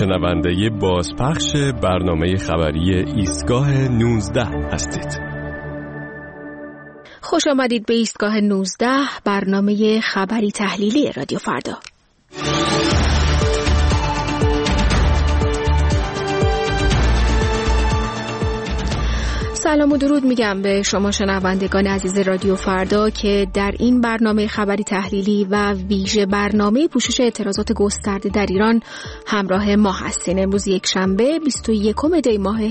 شنونده بازپخش برنامه خبری ایستگاه 19 هستید. خوش آمدید به ایستگاه 19، برنامه خبری تحلیلی رادیو فردا. سلام و درود میگم به شما شنوندگان عزیز رادیو فردا که در این برنامه خبری تحلیلی و ویژه برنامه پوشش اعتراضات گسترده در ایران همراه ما هستین. امروز یک شنبه 21 دی ماه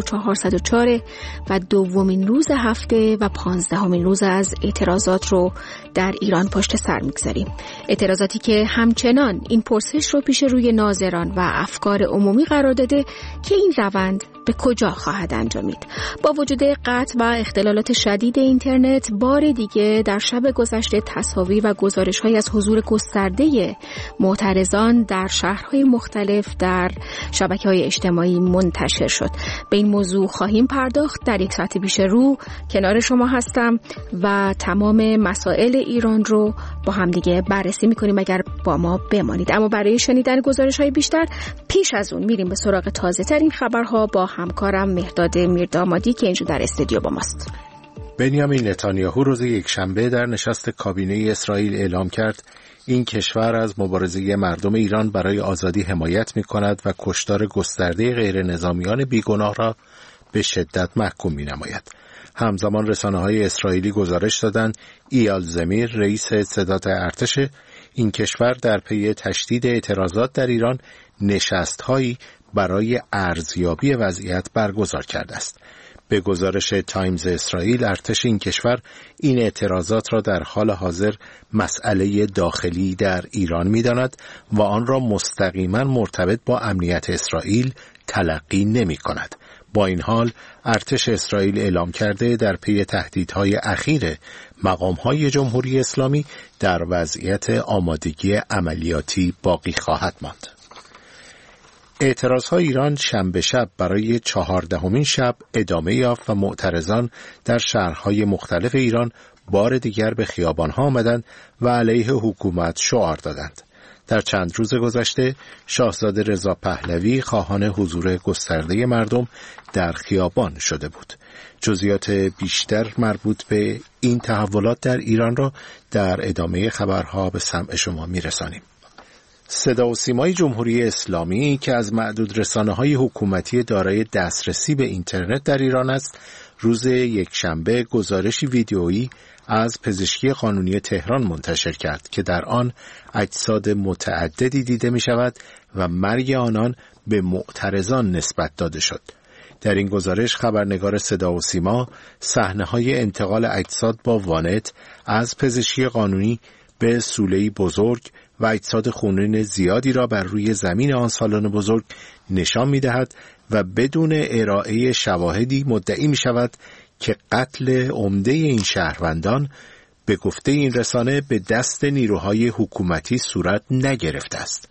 1404 و دومین روز هفته و 15مین روز از اعتراضات رو در ایران پشت سر میگذاریم. اعتراضاتی که همچنان این پرسش رو پیش روی ناظران و افکار عمومی قرار داده که این روند به کجا خواهد انجامید. با وجود قطع و اختلالات شدید اینترنت، بار دیگه در شب گذشته تصاویر و گزارش‌هایی از حضور گسترده معترضان در شهرهای مختلف در شبکه‌های اجتماعی منتشر شد. به این موضوع خواهیم پرداخت. در یک ساعت پیش رو کنار شما هستم و تمام مسائل ایران رو با هم دیگه بررسی می‌کنیم اگر با ما بمانید. اما برای شنیدن گزارش‌های بیشتر پیش از اون میریم به سراغ تازه‌ترین خبرها با همکارم مهرداد میردامادی که اینجا در استودیو با ماست. بنیامین نتانیاهو روز یکشنبه در نشست کابینه اسرائیل اعلام کرد این کشور از مبارزه مردم ایران برای آزادی حمایت می‌کند و کشتار گسترده غیر نظامیان بیگناه را به شدت محکوم می‌نماید. همزمان رسانه‌های اسرائیلی گزارش دادند ایال زمیر رئیس ستاد ارتش این کشور در پی تشدید اعتراضات در ایران نشست‌هایی برای ارزیابی وضعیت برگزار کرده است. به گزارش تایمز اسرائیل، ارتش این کشور این اعتراضات را در حال حاضر مسئله داخلی در ایران می‌داند و آن را مستقیما مرتبط با امنیت اسرائیل تلقی نمی‌کند. با این حال ارتش اسرائیل اعلام کرده در پی تهدیدهای اخیر مقام‌های جمهوری اسلامی در وضعیت آمادگی عملیاتی باقی خواهد ماند. اعتراضهای ایران شنبه شب برای 14مین شب ادامه یافت و معترضان در شهرهای مختلف ایران بار دیگر به خیابانها آمدند و علیه حکومت شعار دادند. در چند روز گذشته شاهزاده رضا پهلوی خواهان حضور گسترده مردم در خیابان شده بود. جزئیات بیشتر مربوط به این تحولات در ایران را در ادامه خبرها به سمع شما میرسانیم. صدا و سیمای جمهوری اسلامی که از معدود رسانه‌های حکومتی دارای دسترسی به اینترنت در ایران است، روز یکشنبه گزارشی ویدئویی از پزشکی قانونی تهران منتشر کرد که در آن اجساد متعددی دیده می شود و مرگ آنان به معترضان نسبت داده شد. در این گزارش خبرنگار صدا و سیما صحنه‌های انتقال اجساد با وانت از پزشکی قانونی به سوله‌ای بزرگ و اجساد خونین زیادی را بر روی زمین آن سالن بزرگ نشان می‌دهد و بدون ارائه شواهدی مدعی می‌شود که قتل عمده این شهروندان به گفته این رسانه به دست نیروهای حکومتی صورت نگرفته است.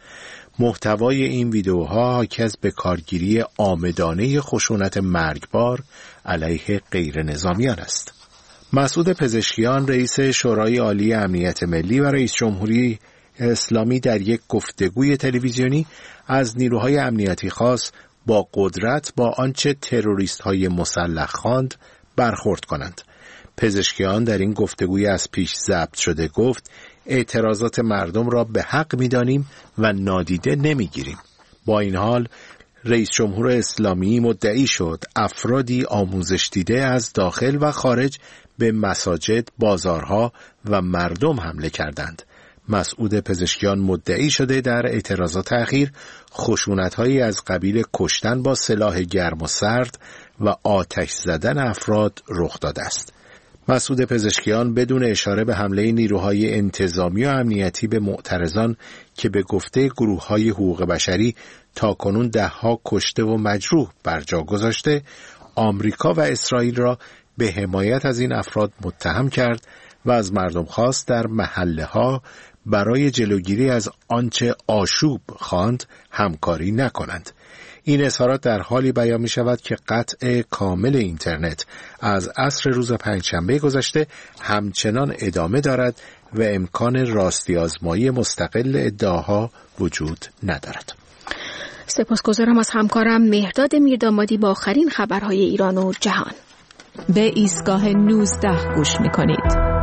محتوای این ویدئوها حاکی از بکارگیری عامدانه خشونت مرگبار علیه غیر نظامیان است. مسعود پزشکیان رئیس شورای عالی امنیت ملی و رئیس جمهوری اسلامی در یک گفتگوی تلویزیونی از نیروهای امنیتی خاص با قدرت با آنچه تروریست‌های مسلح خواند برخورد کنند. پزشکیان در این گفتگوی از پیش ضبط شده گفت اعتراضات مردم را به حق می‌دانیم و نادیده نمی‌گیریم. با این حال رئیس جمهور اسلامی مدعی شد افرادی آموزش دیده از داخل و خارج به مساجد، بازارها و مردم حمله کردند. مسعود پزشکیان مدعی شده در اعتراضات اخیر خشونت‌هایی از قبیل کشتن با سلاح گرم و سرد و آتش زدن افراد رخ داده است. مسعود پزشکیان بدون اشاره به حمله نیروهای انتظامی و امنیتی به معترضان که به گفته گروه‌های حقوق بشری تاکنون 10 کشته و مجروح بر جا گذاشته، آمریکا و اسرائیل را به حمایت از این افراد متهم کرد و از مردم خواست در محله‌ها برای جلوگیری از آنچه آشوب خواند همکاری نکنند. این اظهارات در حالی بیان می شود که قطع کامل اینترنت از عصر روز پنجشنبه گذشته همچنان ادامه دارد و امکان راستی آزمایی مستقل ادعاها وجود ندارد. سپاسگزارم از همکارم مهرداد میردامادی با آخرین خبرهای ایران و جهان. به ایستگاه 19 گوش می‌کنید.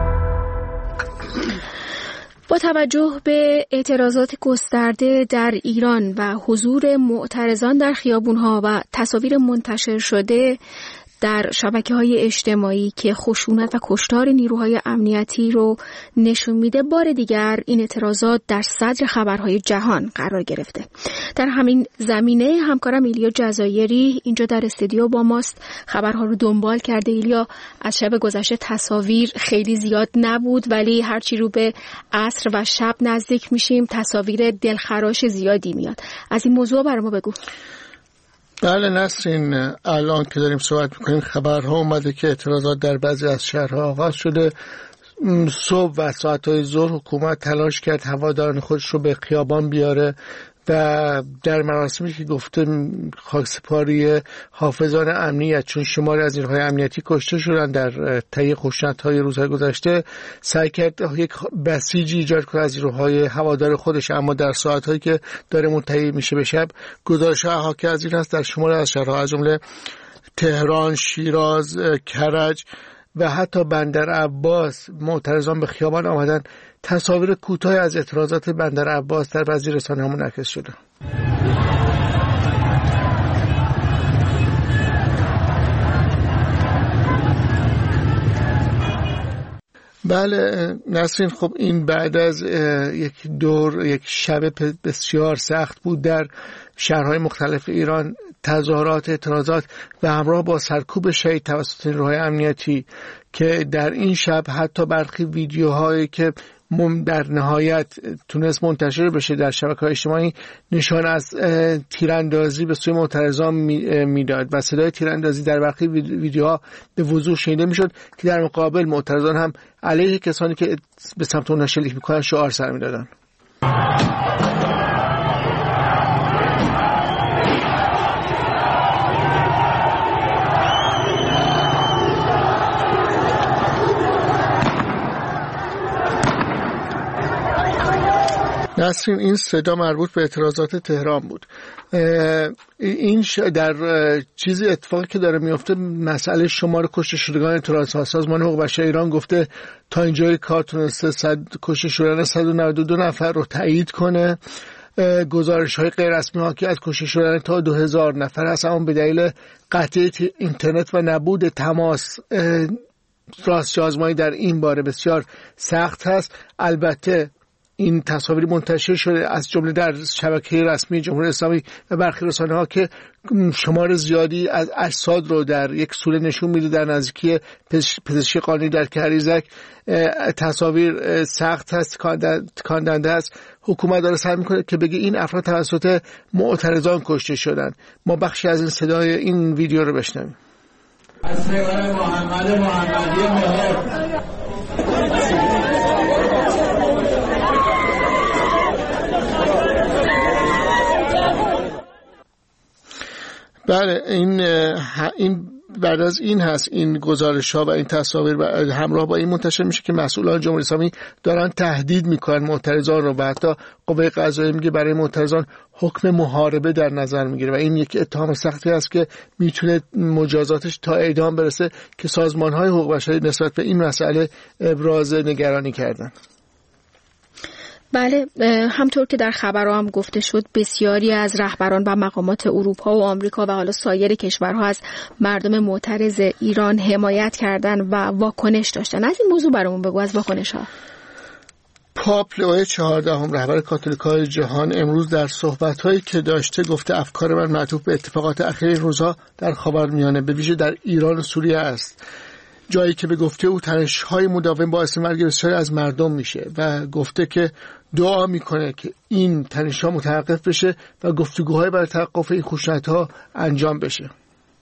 با توجه به اعتراضات گسترده در ایران و حضور معترضان در خیابون‌ها و تصاویر منتشر شده در شبکه‌های اجتماعی که خشونت و کشتار نیروهای امنیتی رو نشون میده، بار دیگر این اعتراضات در صدر خبرهای جهان قرار گرفته. در همین زمینه همکارم ایلیا جزایری اینجا در استودیو با ماست، خبرها رو دنبال کرده. ایلیا، از شب گذشته تصاویر خیلی زیاد نبود، ولی هرچی رو به عصر و شب نزدیک میشیم تصاویر دلخراش زیادی میاد. از این موضوع برای ما بگو. بله نسرین، الان که داریم صحبت میکنیم خبرها اومده که اعتراضات در بعضی از شهرها آغاز شده. صبح و ساعتهای ظهر حکومت تلاش کرد هواداران خودش رو به خیابان بیاره و در مراسمی که گفته خاکسپاری حافظان امنیت، چون شماری از نیروهای امنیتی کشته شدن در طی خشونت‌های روزهای گذشته، سعی کرد یک بسیجی ایجاد کنه از نیروهای هوادار خودش. اما در ساعت‌هایی که داره منتهی میشه به شب، گزارش‌ها حاکی از این است در شماری از شهرها از جمله تهران، شیراز، کرج و حتی بندر عباس معترضان به خیابان آمدن. تصاویر کوتاه از اعتراضات بندر عباس در بعضی رسانه‌ها منعکس شده. بله نسرین، خب این بعد از یک شب بسیار سخت بود در شهرهای مختلف ایران، تظاهرات، اعتراضات و همراه با سرکوب شدید توسط نیروهای امنیتی که در این شب حتی برخی ویدیوهایی که در نهایت تونست منتشر بشه در شبکه‌های اجتماعی نشان از تیراندازی به سوی معترضان میداد و صدای تیراندازی در برخی ویدیوها به وضوح شنیده میشد که در مقابل معترضان هم علیه کسانی که به سمت اونها شلیک میکنن شعار سر میدادن. نسرین، این صدا مربوط به اعتراضات تهران بود. این در چیزی اتفاقی که داره میفته، مسئله شمار کشته شدگان اعتراضات. سازمان حقوق بشر ایران گفته تا اینجای کار تونسته کشته شدن 192 نفر رو تایید کنه. گزارش‌های غیر رسمی ها که از کشته شدن تا 2000 نفر هست، اما به دلیل قطعیت اینترنت و نبود تماس راستی آزمایی در این باره بسیار سخت هست. البته این تصاویر منتشر شده از جمله در شبکه رسمی جمهوری اسلامی و برخی رسانه‌ها که شمار زیادی از اجساد رو در یک سوله نشون میده در نزدیکی پزشکی قانونی در کریزک. تصاویر سخت هست، کاندنده است. حکومت داره سعی میکنه که بگه این افراد توسط معترضان کشته شدن. ما بخشی از این صدای این ویدیو رو بشنویم. از محمدی مهر بله، این بعد از این هست این گزارش‌ها و این تصاویر همراه با این منتشر میشه که مسئولان جمهوری اسلامی دارن تهدید میکنن معترضان رو و حتی قوه قضاییه میگه برای معترضان حکم محاربه در نظر میگیره و این یک اتهام سختی است که میتونه مجازاتش تا اعدام برسه که سازمان‌های حقوق بشری نسبت به این مسئله ابراز نگرانی کردن. بله، همطور که در خبرها هم گفته شد بسیاری از رهبران و مقامات اروپا و آمریکا و حالا سایر کشورها از مردم معترض ایران حمایت کردن و واکنش داشتن. از این موضوع برامون بگو، از واکنش ها. پاپ لئو 14 رهبر کاتولیکای جهان امروز در صحبت‌هایی که داشته گفته افکار من معطوف به اتفاقات اخیر این روزها در خاورمیانه به ویژه در ایران و سوریه است، جایی که به گفته او تنش‌های مداوم باعث مرگ بسیاری از مردم میشه و گفته که دعا میکنه که این تنش‌ها متوقف بشه و گفتگوهای برای توقف این خشونت‌ها انجام بشه.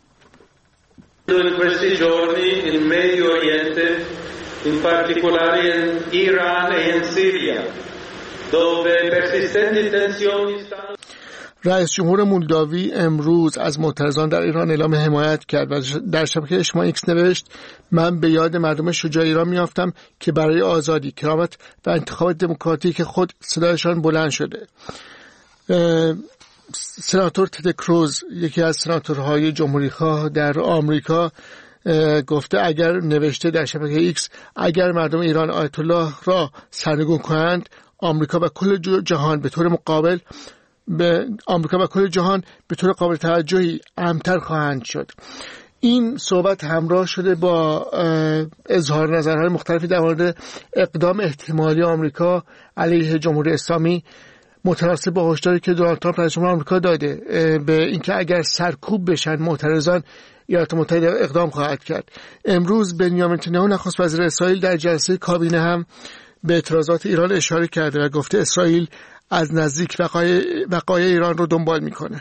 in particolare in Iran e in Siria, dove persistenti tensioni stanno. رئیس جمهور مولداوی امروز از معترضان در ایران اعلام حمایت کرد و در شبکه اجتماعی ایکس نوشت: من به یاد مردم شجاع ایران میافتم که برای آزادی، کرامت و انتخابات دموکراتیک خود صدایشان بلند شده. سناتور تد کروز، یکی از سناتورهای جمهوری‌خواه در آمریکا، گفته اگر نوشته در شبکه ایکس اگر مردم ایران آیت الله را سرنگون کنند آمریکا و کل جهان به طور قابل توجهی امن‌تر خواهند شد. این صحبت همراه شده با اظهار نظرهای مختلفی در مورد اقدام احتمالی آمریکا علیه جمهوری اسلامی متناسب با هشداری که دونالد ترامپ رئیس جمهور آمریکا داده به اینکه اگر سرکوب بشن معترضان ایالات متحده اقدام خواهد کرد. امروز بنیامین نتانیاهو نخست وزیر اسرائیل در جلسه کابینه هم به اعتراضات ایران اشاره کرده و گفته اسرائیل از نزدیک وقایع ایران رو دنبال میکنه.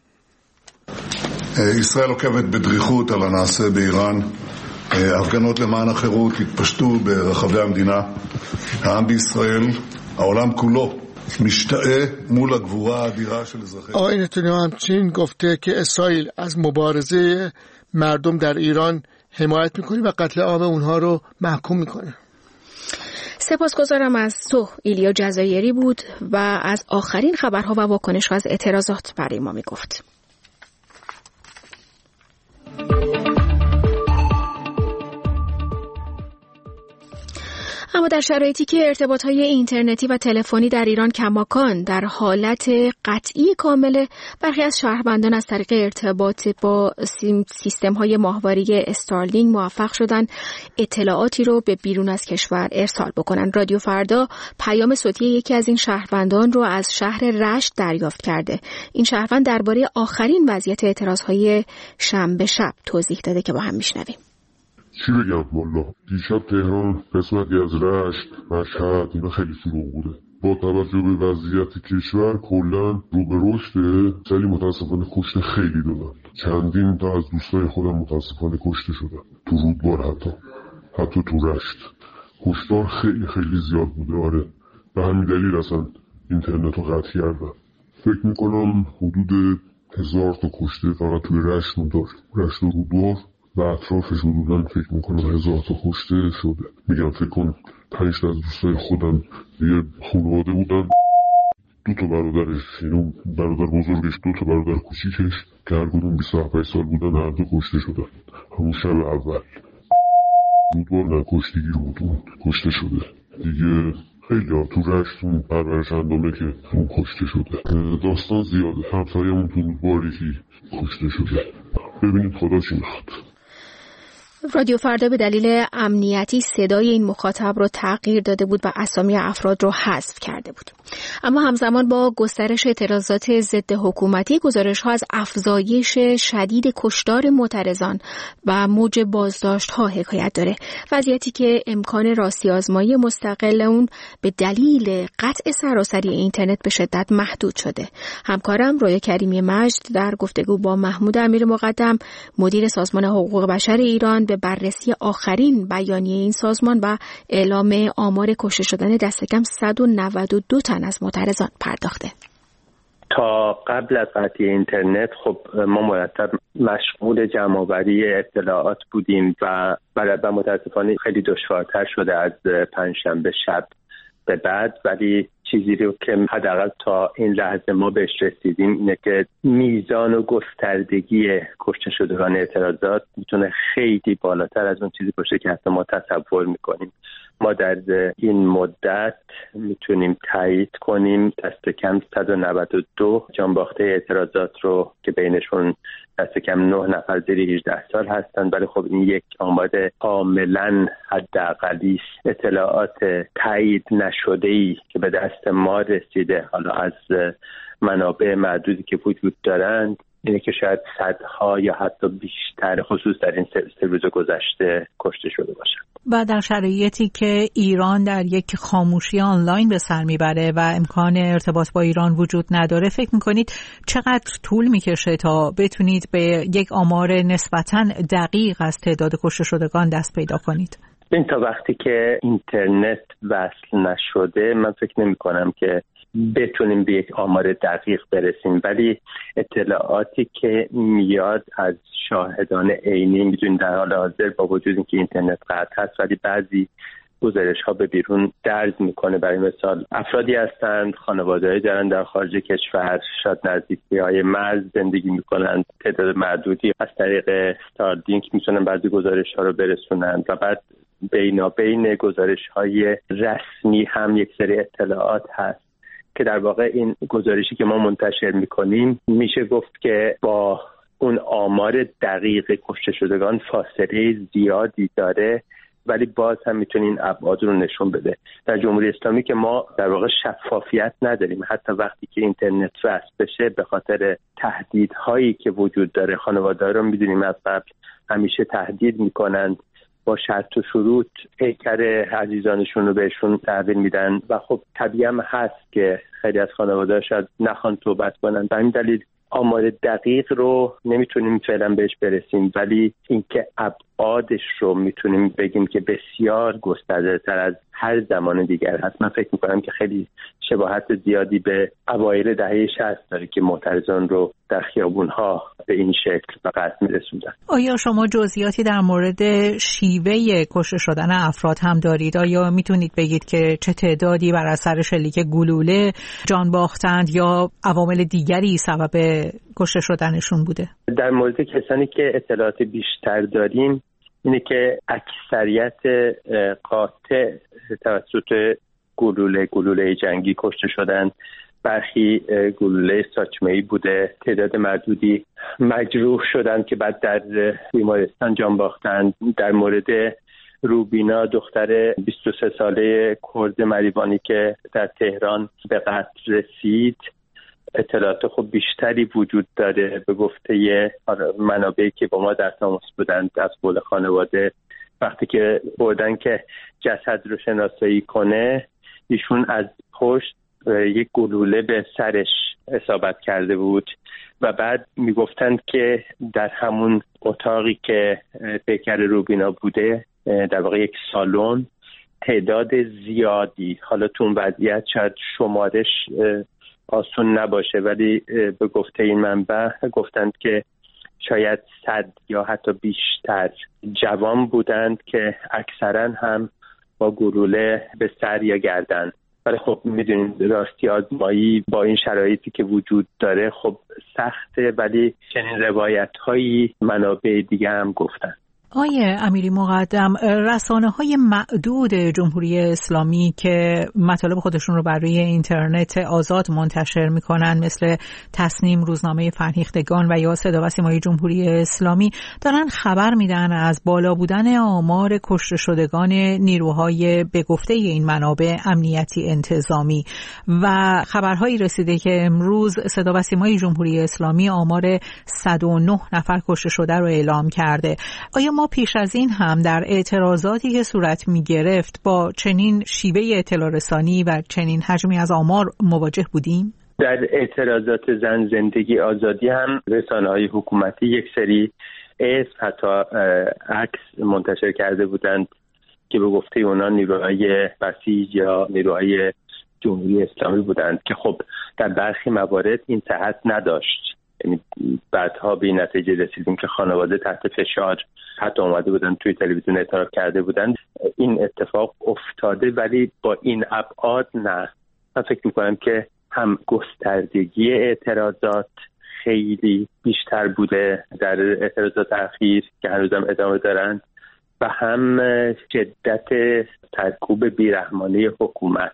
ישראל עוקבת בדריכות על הנעשה באיראן. הפגנות למען החירות התפשטו ברחבי המדינה. העם בישראל, העולם כולו, משתאה מול הגבורה האדירה של אזרחי. آقای نتانیاهو همچنین گفته که اسرائیل از مبارزه مردم در ایران حمایت میکنه و قتل عام اونها رو محکوم میکنه. سپاسگزارم از تو ایلیا جزایری بود و از آخرین خبرها و واکنش‌ها از اعتراضات برای ما میگفت. اما در شرایطی که ارتباط‌های اینترنتی و تلفنی در ایران کماکان در حالت قطعی کامله، برخی از شهروندان از طریق ارتباط با سیستم‌های ماهواره استارلینک موفق شدن اطلاعاتی رو به بیرون از کشور ارسال بکنن. رادیو فردا پیام صوتی یکی از این شهروندان رو از شهر رشت دریافت کرده. این شهروند درباره آخرین وضعیت اعتراض‌های شنبه شب توضیح داده که با هم میشنویم. چی بگم والا، دیشب تهران قسمتی از رشت، مشهد اینا خیلی فروغ بوده. با توجه به وضعیت کشور کلا رو به رشده، ولی متاسفانه کشته خیلی دادن. چندین تا از دوستای خودم متاسفانه کشته شدن تو رودبار، حتی تو رشت. کشتار خیلی خیلی زیاد بوده. آره، به همین دلیل اصلا اینترنت رو قطع کردن. فکر میکنم حدود 1000 تا کشته فقط توی رشت داشت. رشت و رودبار و اطرافش حدوداً فکر میکنم 1000 تا کشته شده. میگم فکر کن 5 تا از دوستای خودم یه خانواده بودن، 2 تا برادرش، یعنی برادر بزرگش 2 تا برادر کوچیکش که هر کدوم 27 سال بودن، هر دو کشته شدن همون شب اول. رودبار نکشتگی بود، کشته شده دیگه. خیلی ها تو رشتون پرورش اندامه که اون کشته شده. داستان زیاده. همسایه‌مون تو رودباری که کشته شده. ببینید خدا چی میخواد. رادیو فردا به دلیل امنیتی صدای این مخاطب رو تغییر داده بود و اسامی افراد رو حذف کرده بود. اما همزمان با گسترش اعتراضات ضد حکومتی، گزارش‌ها از افزایش شدید کشتار معترضان و موج بازداشت‌ها حکایت داره. وضعیتی که امکان راستی آزمایی مستقل اون به دلیل قطع سراسری اینترنت به شدت محدود شده. همکارم رویا کریمی مجد در گفتگو با محمود امیر مقدم، مدیر سازمان حقوق بشر ایران، به بررسی آخرین بیانیه این سازمان و اعلام آمار کشته شدن دست کم 192 تن از معترضان پرداخته. تا قبل از قطعی اینترنت خب ما مرتب مشغول جمع‌آوری اطلاعات بودیم و متاسفانه خیلی دشوارتر شده از پنجشنبه شب به بعد، ولی چیزی رو که حداقل تا این لحظه ما بهش رسیدیم اینه که میزان و گستردگی کشته شدگان اعتراضات میتونه خیلی بالاتر از اون چیزی باشه که حتی ما تصور میکنیم. ما در این مدت میتونیم تایید کنیم دست کم 192 جانباخته اعتراضات رو که بینشون دست کم 9 نفر زیر 18 سال هستن. ولی خب این یک آمار کاملا حداقلی است. اطلاعات تایید نشده‌ای که به دست ما رسیده حالا از منابع معدودی که وجود دارند اینه که شاید صدها یا حتی بیشتر خصوص در این 3 روز گذشته کشته شده باشند. و در شرایطی که ایران در یک خاموشی آنلاین به سر میبره و امکان ارتباط با ایران وجود نداره، فکر میکنید چقدر طول میکشه تا بتونید به یک آمار نسبتاً دقیق از تعداد کشته شدگان دست پیدا کنید؟ این تا وقتی که اینترنت وصل نشده من فکر نمی کنم که بتونیم به یک آمار دقیق برسیم، ولی اطلاعاتی که میاد از شاهدان عینی میدونیم در حال حاضر با وجود اینکه اینترنت قطع هست ولی بعضی گزارش ها به بیرون درز میکنه. برای مثال افرادی هستند خانواده‌ای دارن در خارج کشور، شاید نزدیکی‌های مرز زندگی میکنند، تعداد معدودی از طریق استارلینک میتونن بعضی گزارش ها رو برسونن و بعد بین گزارش های رسمی هم یک سری اطلاعات هست که در واقع این گزارشی که ما منتشر میکنیم میشه گفت که با اون آمار دقیق کشته شدگان فاصله زیادی داره، ولی باز هم میتونه این ابعاد رو نشون بده. در جمهوری اسلامی که ما در واقع شفافیت نداریم، حتی وقتی که اینترنت وصل بشه به خاطر تهدیدهایی که وجود داره، خانواده‌ها رو میدونیم از قبل همیشه تهدید میکنند، با شرط و شروط پیکر عزیزانشون رو بهشون تحویل میدن و خب طبیعی هم هست که خیلی از خانواده‌ها شاید نخوان توبت کنن. به همین دلیل آمار دقیق رو نمیتونیم فعلا بهش برسیم، ولی اینکه ابعادش رو میتونیم بگیم که بسیار گسترده تر از هر زمان دیگر هست. من فکر میکنم که خیلی شباهت زیادی به اوایل دهه 60 داره که معترضان رو در خیابونها به این شکل و قصد میرسوندن. آیا شما جزئیاتی در مورد شیوه کشته شدن افراد هم دارید؟ آیا میتونید بگید که چه تعدادی بر اثر شلیک گلوله جان باختند یا عوامل دیگری سبب کشته شدنشون بوده؟ در مورد کسانی که اطلاعات بیشتر داریم اینه که اکثریت قاطع توسط گلوله جنگی کشته شدن، برخی گلوله ساچمه‌ای بوده، تعداد معدودی مجروح شدن که بعد در بیمارستان جان باختند. در مورد روبینا دختر 23 ساله کرد مریوانی که در تهران به قتل رسید، اطلاعات خب بیشتری وجود داره. به گفته منابعی که با ما در تماس بودند از قول خانواده، وقتی که بردن که جسد رو شناسایی کنه، ایشون از پشت یک گلوله به سرش اصابت کرده بود و بعد میگفتند که در همون اتاقی که پیکر روبینا بوده، در واقع یک سالن، تعداد زیادی، حالا تو اون وضعیت شاید شمارش آسون نباشه، ولی به گفته این منبع گفتند که شاید 100 یا حتی بیشتر جوان بودند که اکثرا هم با گلوله به سر یا گردن. ولی خب میدونید راستی آزمایی با این شرایطی که وجود داره خب سخته، ولی چنین روایت‌هایی منابع دیگه هم گفتن. آیه امیری مقدم، رسانه‌های معدود جمهوری اسلامی که مطالب خودشون رو بر روی اینترنت آزاد منتشر می‌کنن، مثل تصنیم، روزنامه فرهیختگان و یا صدا و سیمای جمهوری اسلامی، دارن خبر میدن از بالا بودن آمار کشته شدگان نیروهای به گفته این منابع امنیتی انتظامی و خبرهایی رسیده که امروز صدا و سیمای جمهوری اسلامی آمار 109 نفر کشته شده رو اعلام کرده. آیا ما پیش از این هم در اعتراضاتی که صورت می گرفت با چنین شیوه اطلاع رسانی و چنین حجمی از آمار مواجه بودیم؟ در اعتراضات زن زندگی آزادی هم رسانه‌های حکومتی یک سری اسم حتی عکس منتشر کرده بودند که به گفته اونا نیروهای بسیج یا نیروهای جمهوری اسلامی بودند که خب در برخی موارد این صحت نداشت. یعنی بعدها به این نتیجه رسیدیم که خانواده تحت فشار حتی اومده بودن توی تلویزیون اعتراف کرده بودن. این اتفاق افتاده ولی با این ابعاد نه. من فکر میکنم که هم گستردگی اعتراضات خیلی بیشتر بوده در اعتراضات اخیر که هنوزم ادامه دارند و هم شدت سرکوب بیرحمانه حکومت.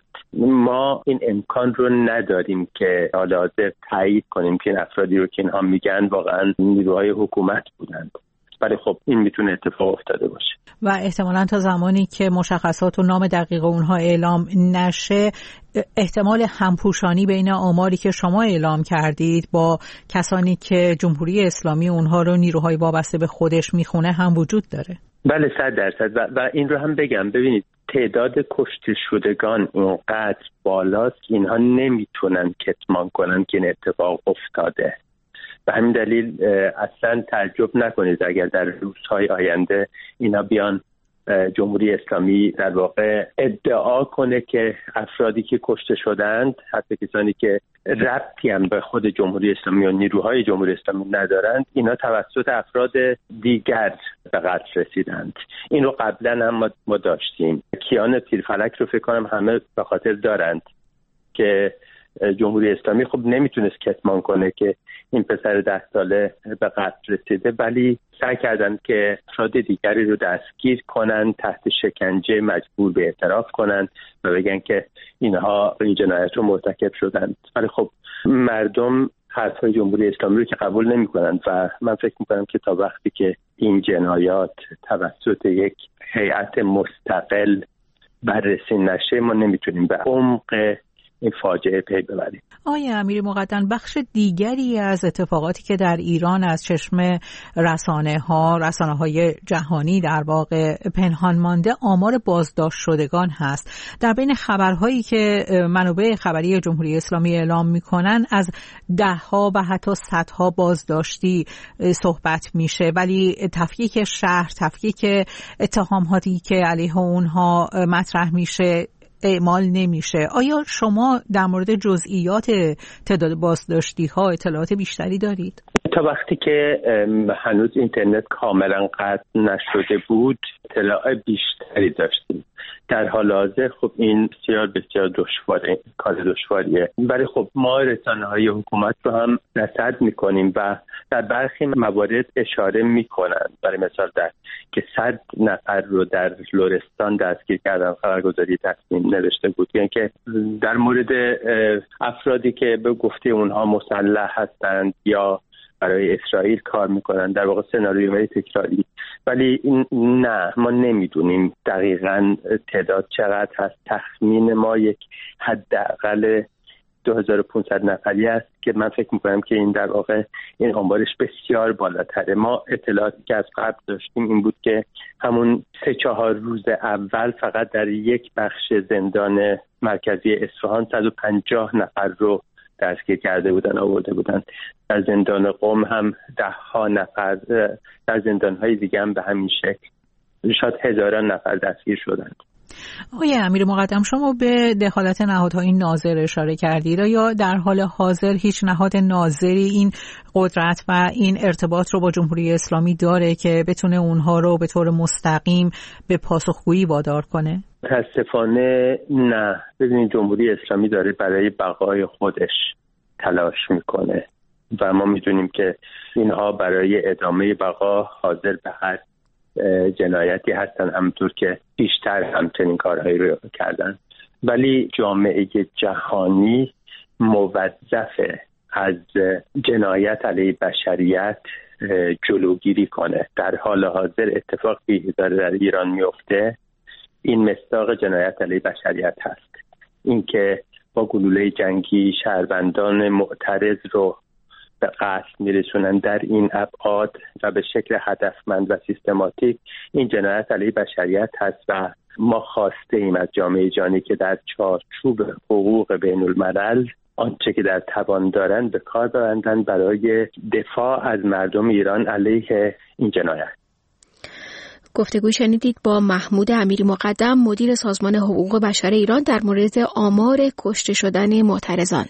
ما این امکان رو نداریم که حالا تایید کنیم که این افرادی رو که اینها میگن واقعا نیروهای حکومت بودند، ولی خب این میتونه اتفاق افتاده باشه و احتمالاً تا زمانی که مشخصات و نام دقیق اونها اعلام نشه احتمال همپوشانی بین آماری که شما اعلام کردید با کسانی که جمهوری اسلامی اونها رو نیروهای وابسته به خودش میخونه هم وجود داره. بله 100% و این رو هم بگم، ببینید تعداد کشته شدگان اینقدر بالاست که اینها نمیتونن کتمان کنن که این اتفاق افتاده. به همین دلیل اصلا تعجب نکنید اگر در روزهای آینده اینا بیان جمهوری اسلامی در واقع ادعا کنه که افرادی که کشته شدند، حتی کسانی که ربطی هم به خود جمهوری اسلامی و نیروهای جمهوری اسلامی ندارند، اینا توسط افراد دیگر به قتل رسیدند. این رو قبلا هم ما داشتیم. کیان تیرفلک رو فکر کنم همه به خاطر دارند که جمهوری اسلامی خب نمیتونست کتمان کنه که این پسر 10 ساله به قتل رسیده، ولی سعی کردند که افراد دیگری رو دستگیر کنن، تحت شکنجه مجبور به اعتراف کنن و بگن که اینها این جنایت رو مرتکب شدند. ولی خب مردم حرفای جمهوری اسلامی رو که قبول نمی‌کنند و من فکر می‌کنم که تا وقتی که این جنایات توسط یک هیئت مستقل بررسی نشه ما نمیتونیم به عمق این فاجعه پی ببریم. آقای امیری مقدم، بخش دیگری از اتفاقاتی که در ایران از چشم رسانه‌های جهانی در واقع پنهان مانده آمار بازداشت شدگان هست. در بین خبرهایی که منابع خبری جمهوری اسلامی اعلام می‌کنن از ده‌ها و حتی صدها بازداشتی صحبت میشه، ولی تفکیک شهر، تفکیک اتهاماتی که علیه اونها مطرح میشه اعمال نمیشه. آیا شما در مورد جزئیات تعداد بازداشتی ها اطلاعات بیشتری دارید؟ تا وقتی که هنوز اینترنت کاملا قطع نشده بود اطلاع بیشتری داشتیم. در حال حاضر خب این بسیار دشواره، کار دشواریه، ولی خب ما رسانه‌های حکومت رو هم رصد می‌کنیم و در برخی موارد اشاره می‌کنن. برای مثال که 100 نفر رو در لرستان دستگیر کردن، خبرگزاری تصمیم نوشته بود، یعنی که در مورد افرادی که به گفته اونها مسلح هستند یا برای اسرائیل کار میکنن، در واقع سناریوهای تکراری. ولی نه، ما نمیدونیم دقیقاً تعداد چقدر هست. تخمین ما یک حداقل 2500 نفری است که من فکر میکنم که این در واقع این آمارش بسیار بالاتره. ما اطلاعاتی که از قبل داشتیم این بود که همون 3-4 روز اول فقط در یک بخش زندان مرکزی اصفهان 150 نفر رو دستگیر کرده بودن، آورده بودن. در زندان قم هم 10 نفر، در زندان‌های دیگه هم به همین شکل شاید هزاران نفر دستگیر شدند. آقای امیر مقدم، شما به دخالت نهادهای ناظر اشاره کردید. یا در حال حاضر هیچ نهاد ناظری این قدرت و این ارتباط رو با جمهوری اسلامی داره که بتونه اونها رو به طور مستقیم به پاسخگویی وادار کنه؟ متاسفانه نه. ببینید جمهوری اسلامی داره برای بقای خودش تلاش میکنه و ما میدونیم که اینها برای ادامه بقا حاضر به هر جنایتی هستن، همونطور که بیشتر همچنین کارهایی رو کردن. ولی جامعه جهانی موظفه از جنایت علیه بشریت جلوگیری کنه. در حال حاضر اتفاقی داره در ایران میفته، این مصداق جنایت علیه بشریت هست. اینکه با گلوله جنگی شهروندان معترض رو به قتل میرسونن در این ابعاد و به شکل هدفمند و سیستماتیک، این جنایت علیه بشریت هست و ما خواسته ایم از جامعه جهانی که در چارچوب حقوق بین الملل آنچه که در توان دارن به کار ببندن برای دفاع از مردم ایران علیه این جنایت. گفتگوی شنیدید با محمود امیری مقدم، مدیر سازمان حقوق بشر ایران، در مورد آمار کشته شدن معترضان.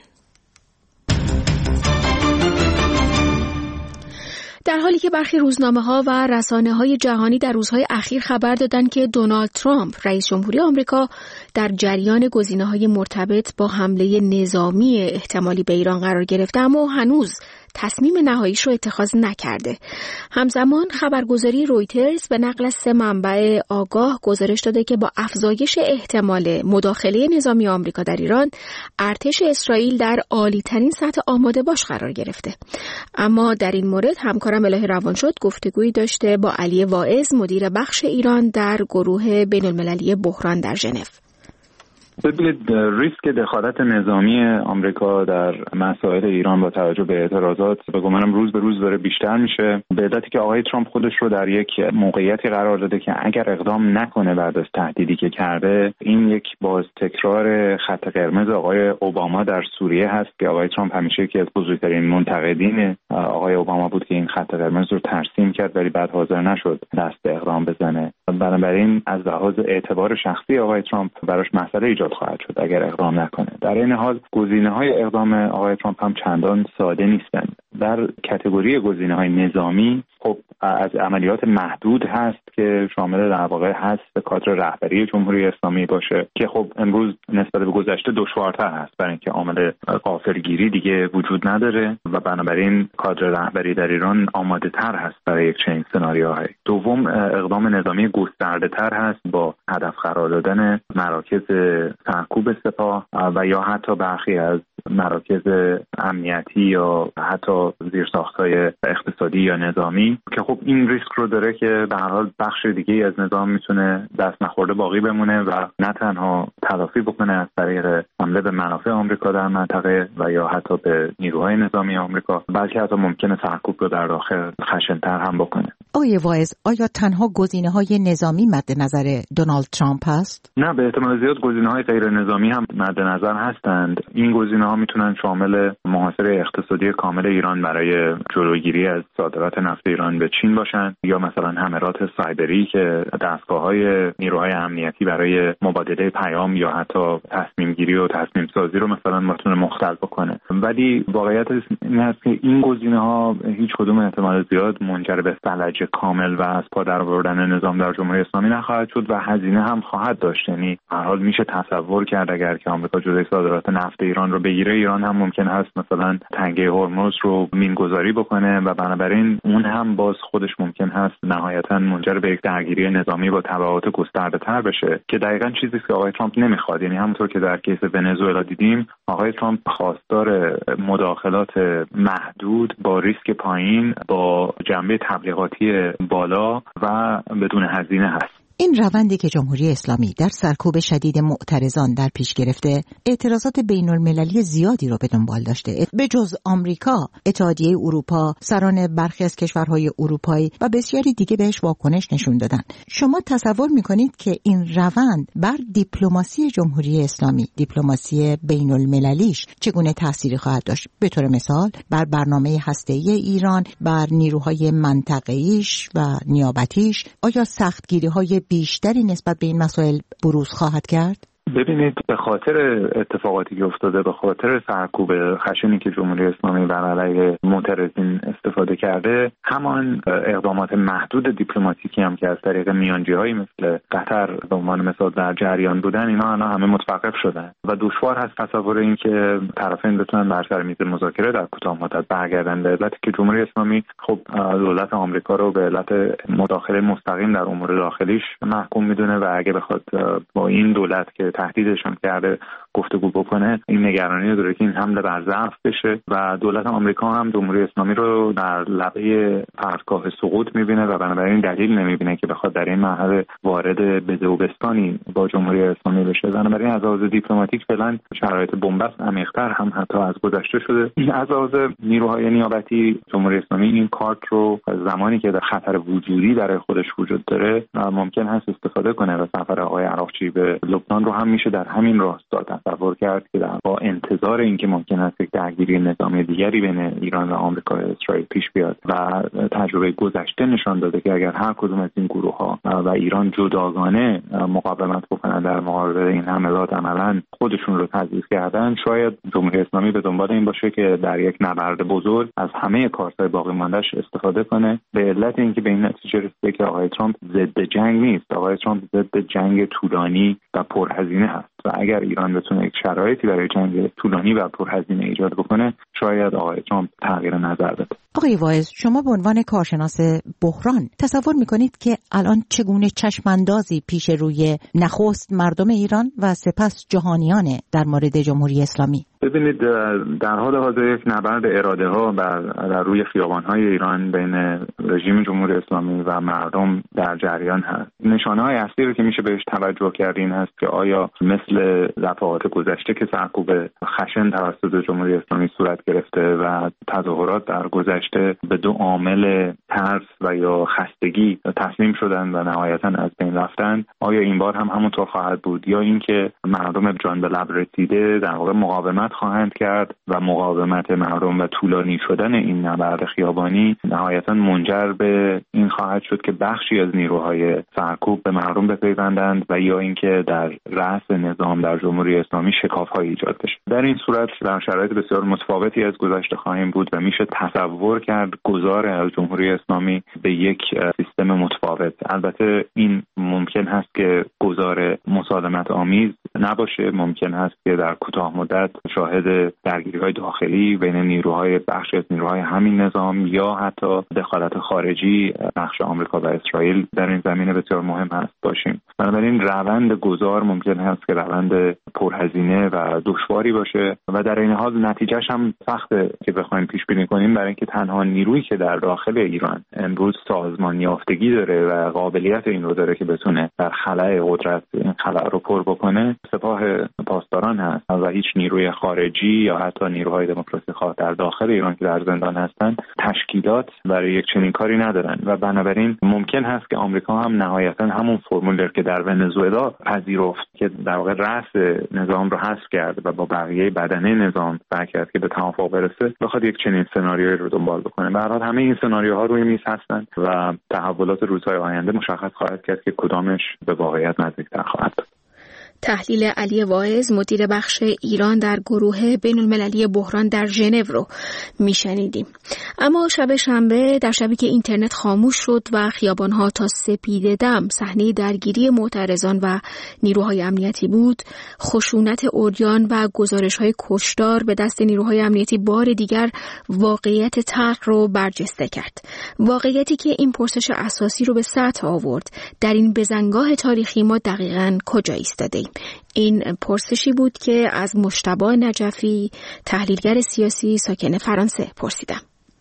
در حالی که برخی روزنامه‌ها و رسانه‌های جهانی در روزهای اخیر خبر دادند که دونالد ترامپ رئیس جمهوری آمریکا در جریان گزینه‌های مرتبط با حمله نظامی احتمالی به ایران قرار گرفته، اما هنوز تصمیم نهاییش رو اتخاذ نکرده. همزمان خبرگزاری رویترز به نقل از 3 منبع آگاه گزارش داده که با افزایش احتمال مداخله نظامی آمریکا در ایران، ارتش اسرائیل در عالی‌ترین سطح آماده باش قرار گرفته. اما در این مورد همکارم الهی روانشد گفتگویی داشته با علی واعظ، مدیر بخش ایران در گروه بین‌المللی بحران در ژنو. ببینید، ریسک دخالت نظامی آمریکا در مسائل ایران با توجه به اعتراضات به گمانم روز به روز داره بیشتر میشه، به علتی که آقای ترامپ خودش رو در یک موقعیتی قرار داده که اگر اقدام نکنه بعد از تهدیدی که کرده، این یک باز تکرار خط قرمز آقای اوباما در سوریه هست که آقای ترامپ همیشه یکی از بزرگترین منتقدین آقای اوباما بود که این خط قرمز رو ترسیم کرد ولی بعد حاضر نشد دست به اقدام بزنه. بنابراین از لحاظ اعتبار شخصی آقای ترامپ براش مسئله ایجاد خواهد شد اگر اقدام نکنه. در این حال گزینه‌های اقدام آقای ترامپ هم چندان ساده نیستند. در کاتگوری گزینه‌های نظامی خب از عملیات محدود هست که شامل در واقع حذف کادر رهبری جمهوری اسلامی باشه که خب امروز نسبت به گذشته دشوارتر هست برای اینکه عامل غافلگیری دیگه وجود نداره و بنابراین کادر رهبری در ایران آماده تر هست برای یک چنین سناریوهایی. دوم اقدام نظامی گسترده تر هست با هدف قرار دادن مراکز سرکوب سپاه و یا حتی برخی از مراکز امنیتی یا حتی زیرساخت‌های اقتصادی یا نظامی که خب این ریسک رو داره که به هر حال بخش دیگه از نظام میتونه دست نخورده باقی بمونه و نه تنها تلافی بکنه از طریق حمله به منافع آمریکا در منطقه و یا حتی به نیروهای نظامی آمریکا، بلکه حتی ممکنه سرکوب رو در داخل خشن‌تر هم بکنه. آقای واعظ، آیا تنها گزینه‌های نظامی مد نظر دونالد ترامپ هست؟ نه، به احتمال زیاد گزینه‌های غیر نظامی هم مد نظر هستند. این گزینه‌ها میتونن شامل محاصره اقتصادی کامل ایران برای جلوگیری از صادرات نفت ایران به چین باشن یا مثلا حملات سایبری که دستگاه‌های نیروهای امنیتی برای مبادله پیام یا حتی تصمیم گیری و تصمیم سازی رو مثلا بتونه مختل بکنه. ولی واقعیت این هست که این گزینه‌ها هیچ کدوم احتمال زیاد منجر به فلج کامل و از پا درآوردن نظام در جمهوری اسلامی نخواهد شد و هزینه هم خواهد داشت. یعنی هر حال میشه تصور کرد اگر که آمریکا جلوی صادرات نفت ایران رو بگیره، ایران هم ممکن هست مثلا تنگه هرمز رو مینگذاری بکنه و بنابراین اون هم باز خودش ممکن هست نهایتاً منجر به یک درگیری نظامی با تبعات گسترده‌تر بشه که دقیقاً چیزی که آقای ترامپ نمیخواد. یعنی همونطور که در کیس ونزوئلا دیدیم، آقای ترامپ خواستار مداخلات محدود با ریسک پایین با جنبه تبلیغاتی بالا و بدون هزینه هست. این روندی که جمهوری اسلامی در سرکوب شدید معترضان در پیش گرفته، اعتراضات بین المللی زیادی رو به دنبال داشته. به جز آمریکا، اتحادیه اروپا، سران برخی از کشورهای اروپایی و بسیاری دیگه بهش واکنش نشون دادن. شما تصور میکنید که این روند بر دیپلماسی جمهوری اسلامی، دیپلماسی بین المللیش چگونه تأثیری خواهد داشت؟ به طور مثال بر برنامه هسته‌ای ایران، بر نیروهای منطقه‌ایش و نیابتیش، آیا سختگیری‌های بیشتری نسبت به این مسائل بروز خواهد کرد؟ ببینید، به خاطر اتفاقاتی که افتاده، به خاطر سرکوب خشنی که جمهوری اسلامی بر علیه معترضین استفاده کرده، همان اقدامات محدود دیپلماتیکی هم که از طریق میانجی‌هایی مثل قطر به عنوان مثال در جریان بودن، اینا همه متوقف شدن و دشوار هست تصور این که طرفین بتونن بر سر میز مذاکره در کوتاه مدت برگردن، به علتی که جمهوری اسلامی خب دولت آمریکا رو به علت مداخله مستقیم در امور داخلیش محکوم میدونه و اگه بخواد با این دولت که تهدیدش هم کرده گفتگو بکنه، این نگرانی رو داره که این حمله بر ضعف بشه و دولت آمریکا هم جمهوری اسلامی رو در لبه پرتگاه سقوط میبینه و بنابراین دلیل نمیبینه که بخواد در این مرحله وارد بزه‌وبستانی با جمهوری اسلامی بشه. بنابراین از لحاظ دیپلماتیک فعلا شرایط بنبست عمیق‌تر هم حتی از گذشته شده. از لحاظ نیروهای نیابتی، جمهوری اسلامی این کارت رو زمانی که در خطر وجودی برای خودش وجود داره ممکن هست استفاده کنه و سفر آقای عراقچی به لبنان رو هم میشه در همین راستا تصور کرد که با انتظار اینکه ممکن است یک درگیری نظامی دیگری بین ایران و آمریکا و اسرائیل پیش بیاد و تجربه گذشته نشان داده که اگر هر کدوم از این گروه‌ها و ایران جداگانه مقاومت بکنن در مقابل این حملات، عملاً خودشون رو تضعیف کردن، شاید جمهوری اسلامی به دنبال این باشه که در یک نبرد بزرگ از همه کارت‌های باقی مانده‌اش استفاده کنه، به علت اینکه به این نتیجه رسیده که آقای ترامپ ضد جنگ نیست، آقای ترامپ ضد جنگ طولانی و پرهزینه هست و اگر ایران بتونه یک شرایطی برای جنگ طولانی و پرهزینه ایجاد بکنه، شاید آقای ترامپ تغییر نظر بده. آقای واعظ، شما به عنوان کارشناس بحران تصور میکنید که الان چگونه چشماندازی پیش روی نخست مردم ایران و سپس جهانیان در مورد جمهوری اسلامی؟ ببینید، در حال حاضر یک نبرد اراده ها در روی خیابان های ایران بین رژیم جمهوری اسلامی و مردم در جریان هست. نشانه های اصلی رو که میشه بهش توجه کرد این هست که آیا مثل دفعات گذشته که سرکوب خشن توسط جمهوری اسلامی صورت گرفته و تظاهرات در گذشته به دو عامل ترس و یا خستگی تسلیم شدن و نهایتاً از بین رفتن، آیا این بار هم همونطور خواهد بود یا اینکه مردم جان به لب رسیده در واقع مقاومت مقاومت خواهند کرد و مقاومت مردم و طولانی شدن این نبرد خیابانی نهایتاً منجر به این خواهد شد که بخشی از نیروهای سرکوب به مردم بپیوندند و یا اینکه در رأس نظام در جمهوری اسلامی شکاف‌های ایجاد بشه. در این صورت در شرایط بسیار متفاوتی از گذشته خواهیم بود و میشه تصور کرد گذار از جمهوری اسلامی به یک سیستم متفاوت. البته این ممکن هست که گذار مسالمت آمیز نباشه، ممکن هست که در کوتاه مدت شاهد درگیری‌های داخلی بین نیروهای بخشی از نیروهای همین نظام یا حتی دخالت خارجی بخش آمریکا و اسرائیل در این زمینه بسیار مهم هست باشیم. بنابراین روند گذار ممکن هست که روند پرهزینه و دشواری باشه و در این حال نتیجهش هم سخته که بخوایم پیش بینی کنیم، برای اینکه تنها نیرویی که در داخل ایران امروز سازمان یافتگی داره و قابلیت این رو داره که بتونه در خلأ قدرت این خلأ رو پر بکنه سپاه پاسداران هست و هیچ نیروی خارجی یا حتی نیروهای دموکراسی خواه در داخل ایران که در زندان هستن تشکیلات برای یک چنین کاری ندارن و بنابراین ممکن هست که آمریکا هم نهایتا همون فرمول که در ونزوئلا پذیرفت که در واقع رأس نظام رو حذف کرد و با بقیه بدنه نظام سعی کرد که به توافق برسه، بخواد یک چنین سناریویی رو دنبال بکنه. به هر حال همه این سناریوها روی میز هستن و تحولات روزهای آینده مشخص خواهد کرد که کدامش به واقعیت نزدیکتر خواهد بود. تحلیل علی واعظ مدیر بخش ایران در گروه بین‌المللی بحران در ژنو رو میشنیدیم. اما شب شنبه در شبی که اینترنت خاموش شد و خیابان‌ها تا سپیده دم صحنه درگیری معترضان و نیروهای امنیتی بود، خشونت عریان و گزارش‌های کشتار به دست نیروهای امنیتی بار دیگر واقعیت تلخ رو برجسته کرد. واقعیتی که این پرسش اساسی رو به سطح آورد: در این بزنگاه تاریخی ما دقیقاً کجا ایستاده‌ایم؟ این پرسشی بود که از مجتبی نجفی، تحلیلگر سیاسی ساکن فرانسه، پرسیدم.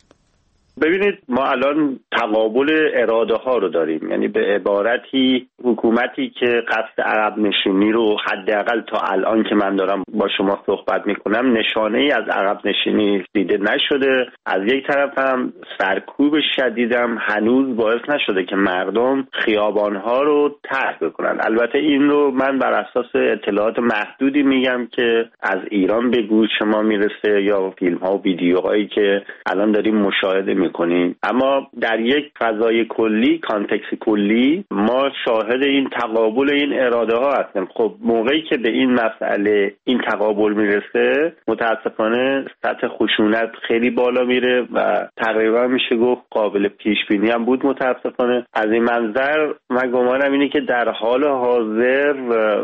ببینید، ما الان تقابل اراده ها رو داریم، یعنی به عبارتی حکومتی که قصد عقب نشینی رو حداقل تا الان که من دارم با شما صحبت میکنم نشانه ای از عقب نشینی دیده نشده. از یک طرف هم سرکوب شدیدم هنوز باعث نشده که مردم خیابان ها رو ترک بکنن. البته این رو من بر اساس اطلاعات محدودی میگم که از ایران به گوش ما میرسه یا فیلم ها و ویدیوهایی که الان داریم مشاهده میکنیم، اما در یک فضای کلی، کانتکست کلی، ما شاهد این تقابل این اراده ها هستیم. خب موقعی که به این مسئله این تقابل میرسه متاسفانه سطح خشونت خیلی بالا میره و تقریبا میشه گفت قابل پیش بینی هم بود. متاسفانه از این منظر من گمانم اینه که در حال حاضر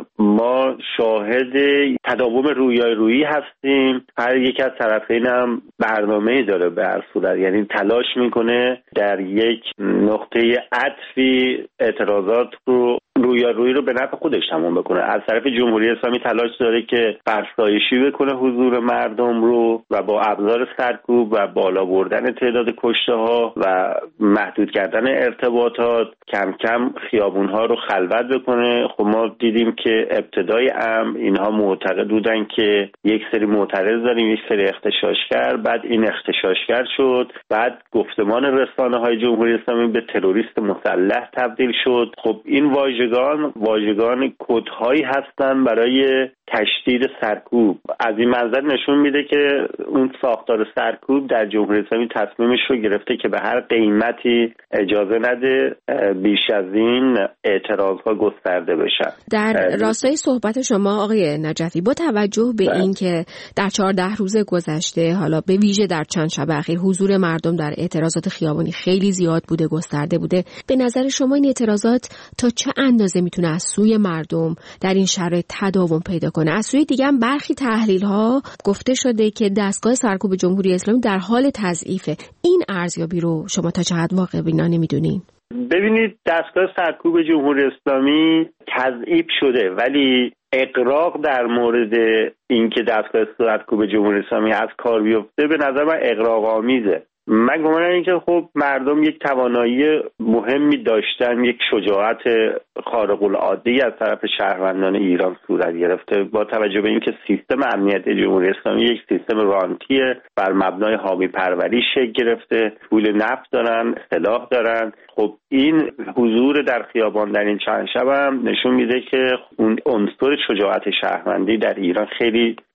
ما شاهد تداوم رویارویی هستیم. هر یک از طرفین هم برنامه‌ای داره به هر صورت، یعنی تلاش میکنه در یک نقطه عطفی اعتراضات رو رویارویی رو به نفع خودش تمام بکنه. از طرف جمهوری اسلامی تلاش داره که فرسایشی بکنه حضور مردم رو و با ابزار سرکوب و بالا بردن تعداد کشته ها و محدود کردن ارتباطات کم کم خیابون ها رو خلوت بکنه. خب ما دیدیم که ابتدای امر اینها معتقد بودن که یک سری معترض داریم، یک سری اغتشاشگر، بعد این اغتشاشگر شد، بعد گفتمان رسانه های جمهوری اسلامی به تروریست مسلح تبدیل شد. خب این واژگان کدهایی هستن برای تشدید سرکوب. از این منظر نشون میده که اون ساختار سرکوب در جمهوری اسلامی تصمیمش رو گرفته که به هر قیمتی اجازه نده بیش از این اعتراضها گسترده بشن. در راستای صحبت شما آقای نجفی، با توجه به این که در 14 روز گذشته، حالا به ویژه در چند شب اخیر، حضور مردم در اعتراضات خیابانی خیلی زیاد بوده، گسترده بوده، به نظر شما این اعتراضات تا چه اندازه میتونه از سوی مردم در این شرایط تداوم پیدا کنه؟ از سوی دیگه هم برخی تحلیل‌ها گفته شده که دستگاه سرکوب جمهوری اسلامی در حال تضعیفه. این ارزیابی رو شما تا چه حد واقع بینانه میدونین؟ ببینید، دستگاه سرکوب جمهوری اسلامی تضعیف شده، ولی اغراق در مورد اینکه دستگاه سرکوب جمهوری اسلامی از کار بیفته به نظر من اغراق آمیزه. من گمانم این که خب مردم یک توانایی مهمی داشتن، یک شجاعت خارق العاده از طرف شهروندان ایران صورت گرفته، با توجه به اینکه سیستم امنیت جمهوری اسلامی یک سیستم رانتیه، بر مبنای حامی پروری شکل گرفته، پول نفت دارن، سلاح دارن. خب این حضور در خیابان در این چند شب هم نشون میده که اون عنصر شجاعت شهروندی در ایران خیلی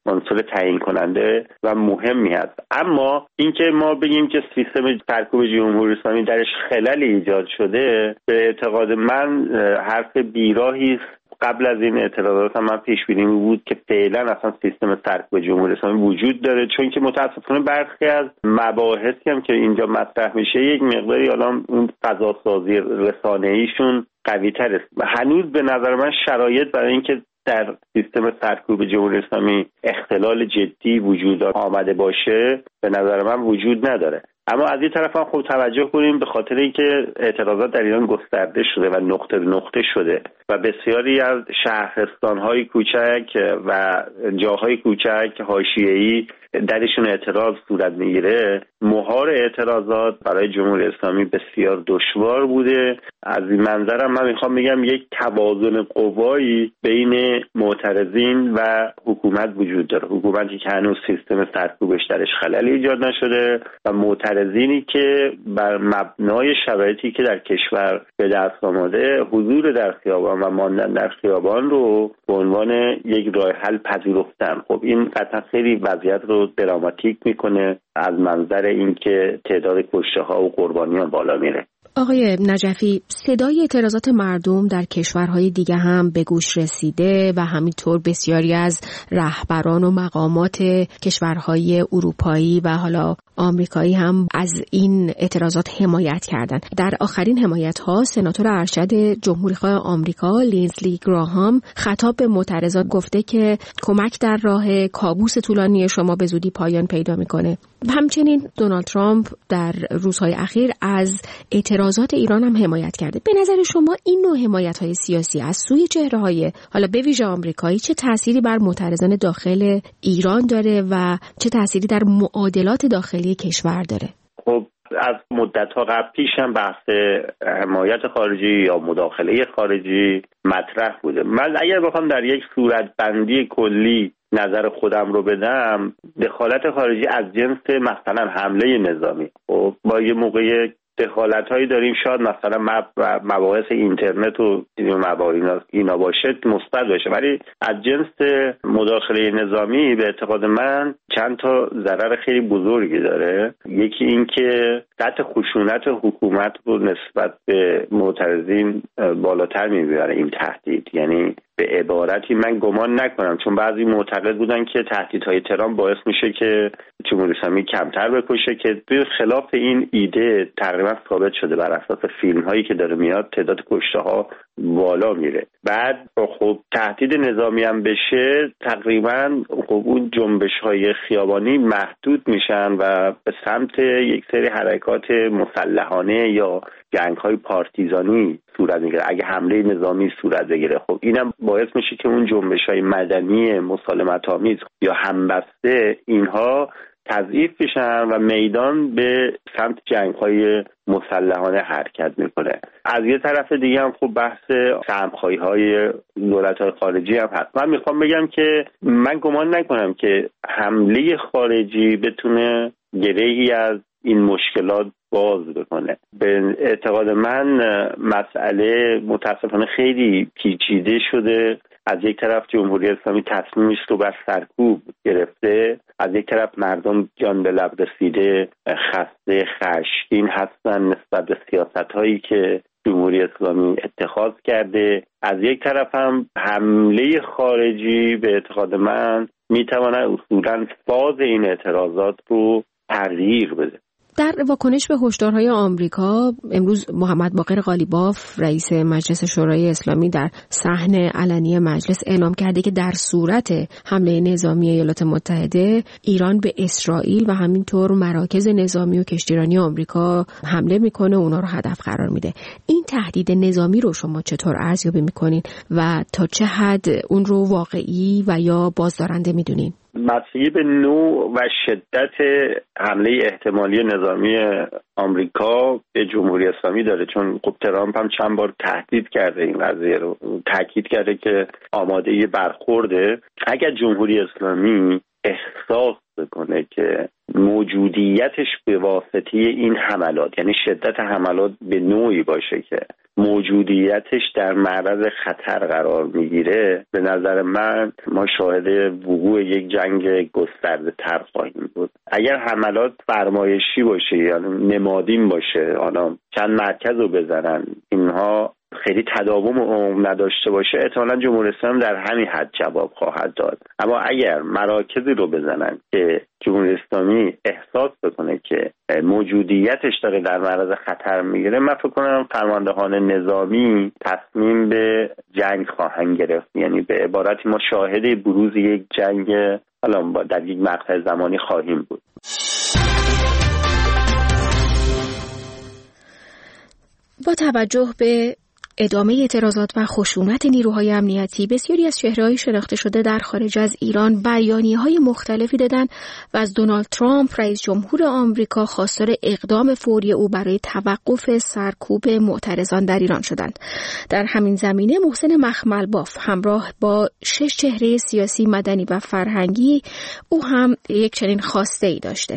عنصر تعیین کننده و مهمی هست. اما اینکه ما بگیم که سیستم سرکوب جمهوری اسلامی درش خللی ایجاد شده، به اعتقاد من حرف بیراهی است. قبل از این اعتراضات هم من پیش بینی بود که فعلا اصلا سیستم سرکوب جمهوری اسلامی وجود داره، چون که متاسفانه برخی از مباحثی هم که اینجا مطرح میشه یک مقداری الان اون فضا سازی رسانه‌ایشون قوی‌تر است و هنوز به نظر من شرایط برای اینکه در سیستم سرکوب جمهوری اسلامی اختلال جدی وجود آمده باشه به نظر من وجود نداره. اما از این طرف هم خوب توجه کنیم به خاطر اینکه اعتراضات در ایران گسترده شده و نقطه به نقطه شده و بسیاری از شهرستان‌های کوچک و جاهای کوچک حاشیه‌ای درشون اعتراض صورت میگیره. مهار اعتراضات برای جمهوری اسلامی بسیار دشوار بوده. از این منظرم من میخوام بگم یک توازن قوایی بین معترضین و حکومت وجود داره. حکومتی که هنوز سیستم سرکوبش درش خلل ایجاد نشده و معترضینی که بر مبنای شرایطی که در کشور به دست آمده حضور در خیابان و ماندن در خیابان رو به عنوان یک راه حل پذیرفتن. خب این قطعا خیلی وضعیت رو دراماتیک میکنه از منظر اینکه تعداد کشته‌ها و قربانیان بالا میره. آقای نجفی، صدای اعتراضات مردم در کشورهای دیگه هم به گوش رسیده و همینطور بسیاری از رهبران و مقامات کشورهای اروپایی و حالا آمریکایی هم از این اعتراضات حمایت کردند. در آخرین حمایت‌ها سناتور ارشد جمهوری‌خواه آمریکا لینزلی گراهام خطاب به معترضان گفته که کمک در راه کابوس طولانی شما به زودی پایان پیدا می‌کنه. همچنین دونالد ترامپ در روزهای اخیر از اعتراضات ایران هم حمایت کرده. به نظر شما این نوع حمایت‌های سیاسی از سوی چهره‌های حالا به ویژه آمریکایی چه تأثیری بر معترضان داخل ایران داره و چه تأثیری در معادلات داخلی کشور داره؟ خب از مدت‌ها قبل پیش هم بحث حمایت خارجی یا مداخله خارجی مطرح بوده. من اگر بخوام در یک صورتبندی کلی نظر خودم رو بدم، دخالت خارجی از جنس مثلا حمله نظامی، خب با یه موقع دخالت‌هایی داریم شاید مثلا مباحث اینترنت و اینا باشه مثبت باشه، ولی از جنس مداخله نظامی به اعتقاد من چند تا ضرر خیلی بزرگی داره. یکی این که سطح خشونت حکومت رو نسبت به معترضین بالاتر میبره این تهدید. یعنی به عبارتی من گمان نکنم، چون بعضی معتقد بودن که تهدیدهای ترامپ باعث میشه که جمهوری اسلامی کمتر بکشه، که به خلاف این ایده تقریبا ثابت شده. بر اساس فیلم هایی که داره میاد تعداد کشته ها بالا میره. بعد خب تهدید نظامی هم بشه تقریبا خب اون جنبش های خیابانی محدود میشن و به سمت یک سری حرکات مسلحانه یا جنگ های پارتیزانی صورت میگیره اگه حمله نظامی صورت بگیره. خب اینم باعث میشه که اون جنبش های مدنی مسالمت آمیز یا همبسته اینها تضعیف بشن و میدان به سمت جنگ‌های مسلحانه حرکت میکنه. از یه طرف دیگه هم خب بحث سهم‌خواهی‌های دولت‌های خارجی هم هست. من میخوام بگم که من گمان نکنم که حمله خارجی بتونه گرهی از این مشکلات باز بکنه. به اعتقاد من مسئله متاسفانه خیلی پیچیده شده. از یک طرف جمهوری اسلامی تصمیمش رو بر سرکوب گرفته، از یک طرف مردم جان به لب رسیده خسته خشمگین هستن نسبت به سیاست‌هایی که جمهوری اسلامی اتخاذ کرده. از یک طرف هم حمله خارجی به اعتقاد من میتواند اصولاً فاز این اعتراضات رو تغییر بده. در واکنش به هشدارهای آمریکا امروز محمد باقر قالیباف رئیس مجلس شورای اسلامی در صحن علنی مجلس اعلام کرده که در صورت حمله نظامی ایالات متحده ایران به اسرائیل و همینطور مراکز نظامی و کشتیرانی آمریکا حمله میکنه، اونا رو هدف قرار میده. این تهدید نظامی رو شما چطور ارزیابی میکنین و تا چه حد اون رو واقعی و یا بازدارنده میدونین؟ بستگی به نوع و شدت حمله احتمالی نظامی آمریکا به جمهوری اسلامی داره، چون خب ترامپ هم چند بار تهدید کرده این قضیه رو، تاکید کرده که آماده برخورده. اگر جمهوری اسلامی احساس بکنه که موجودیتش به واسطه این حملات، یعنی شدت حملات به نوعی باشه که موجودیتش در معرض خطر قرار میگیره، به نظر من ما شاهد وقوع یک جنگ گسترده تر خواهیم بود. اگر حملات فرمایشی باشه یا نمادین باشه، حالا چند مرکز رو بزنن، اینها خیلی تداوم عموم نداشته باشه، احتمالاً جمهوری اسلامی در همین حد جواب خواهد داد. اما اگر مراکزی رو بزنن که جمهوری اسلامی احساس بکنه که موجودیتش داره در معرض خطر میگیره، من فکر کنم فرماندهان نظامی تصمیم به جنگ خواهند گرفت. یعنی به عبارتی ما شاهد بروز یک جنگ حالا در یک مقطع زمانی خواهیم بود. با توجه به ادامه اعتراضات و خشونت نیروهای امنیتی، بسیاری از چهره‌های شناخته شده در خارج از ایران بیانیه‌های مختلفی دادند و از دونالد ترامپ رئیس جمهور آمریکا خواستار اقدام فوری او برای توقف سرکوب معترضان در ایران شدند. در همین زمینه محسن مخملباف همراه با 6 چهره سیاسی، مدنی و فرهنگی او هم یک چنین خواسته‌ای داشته.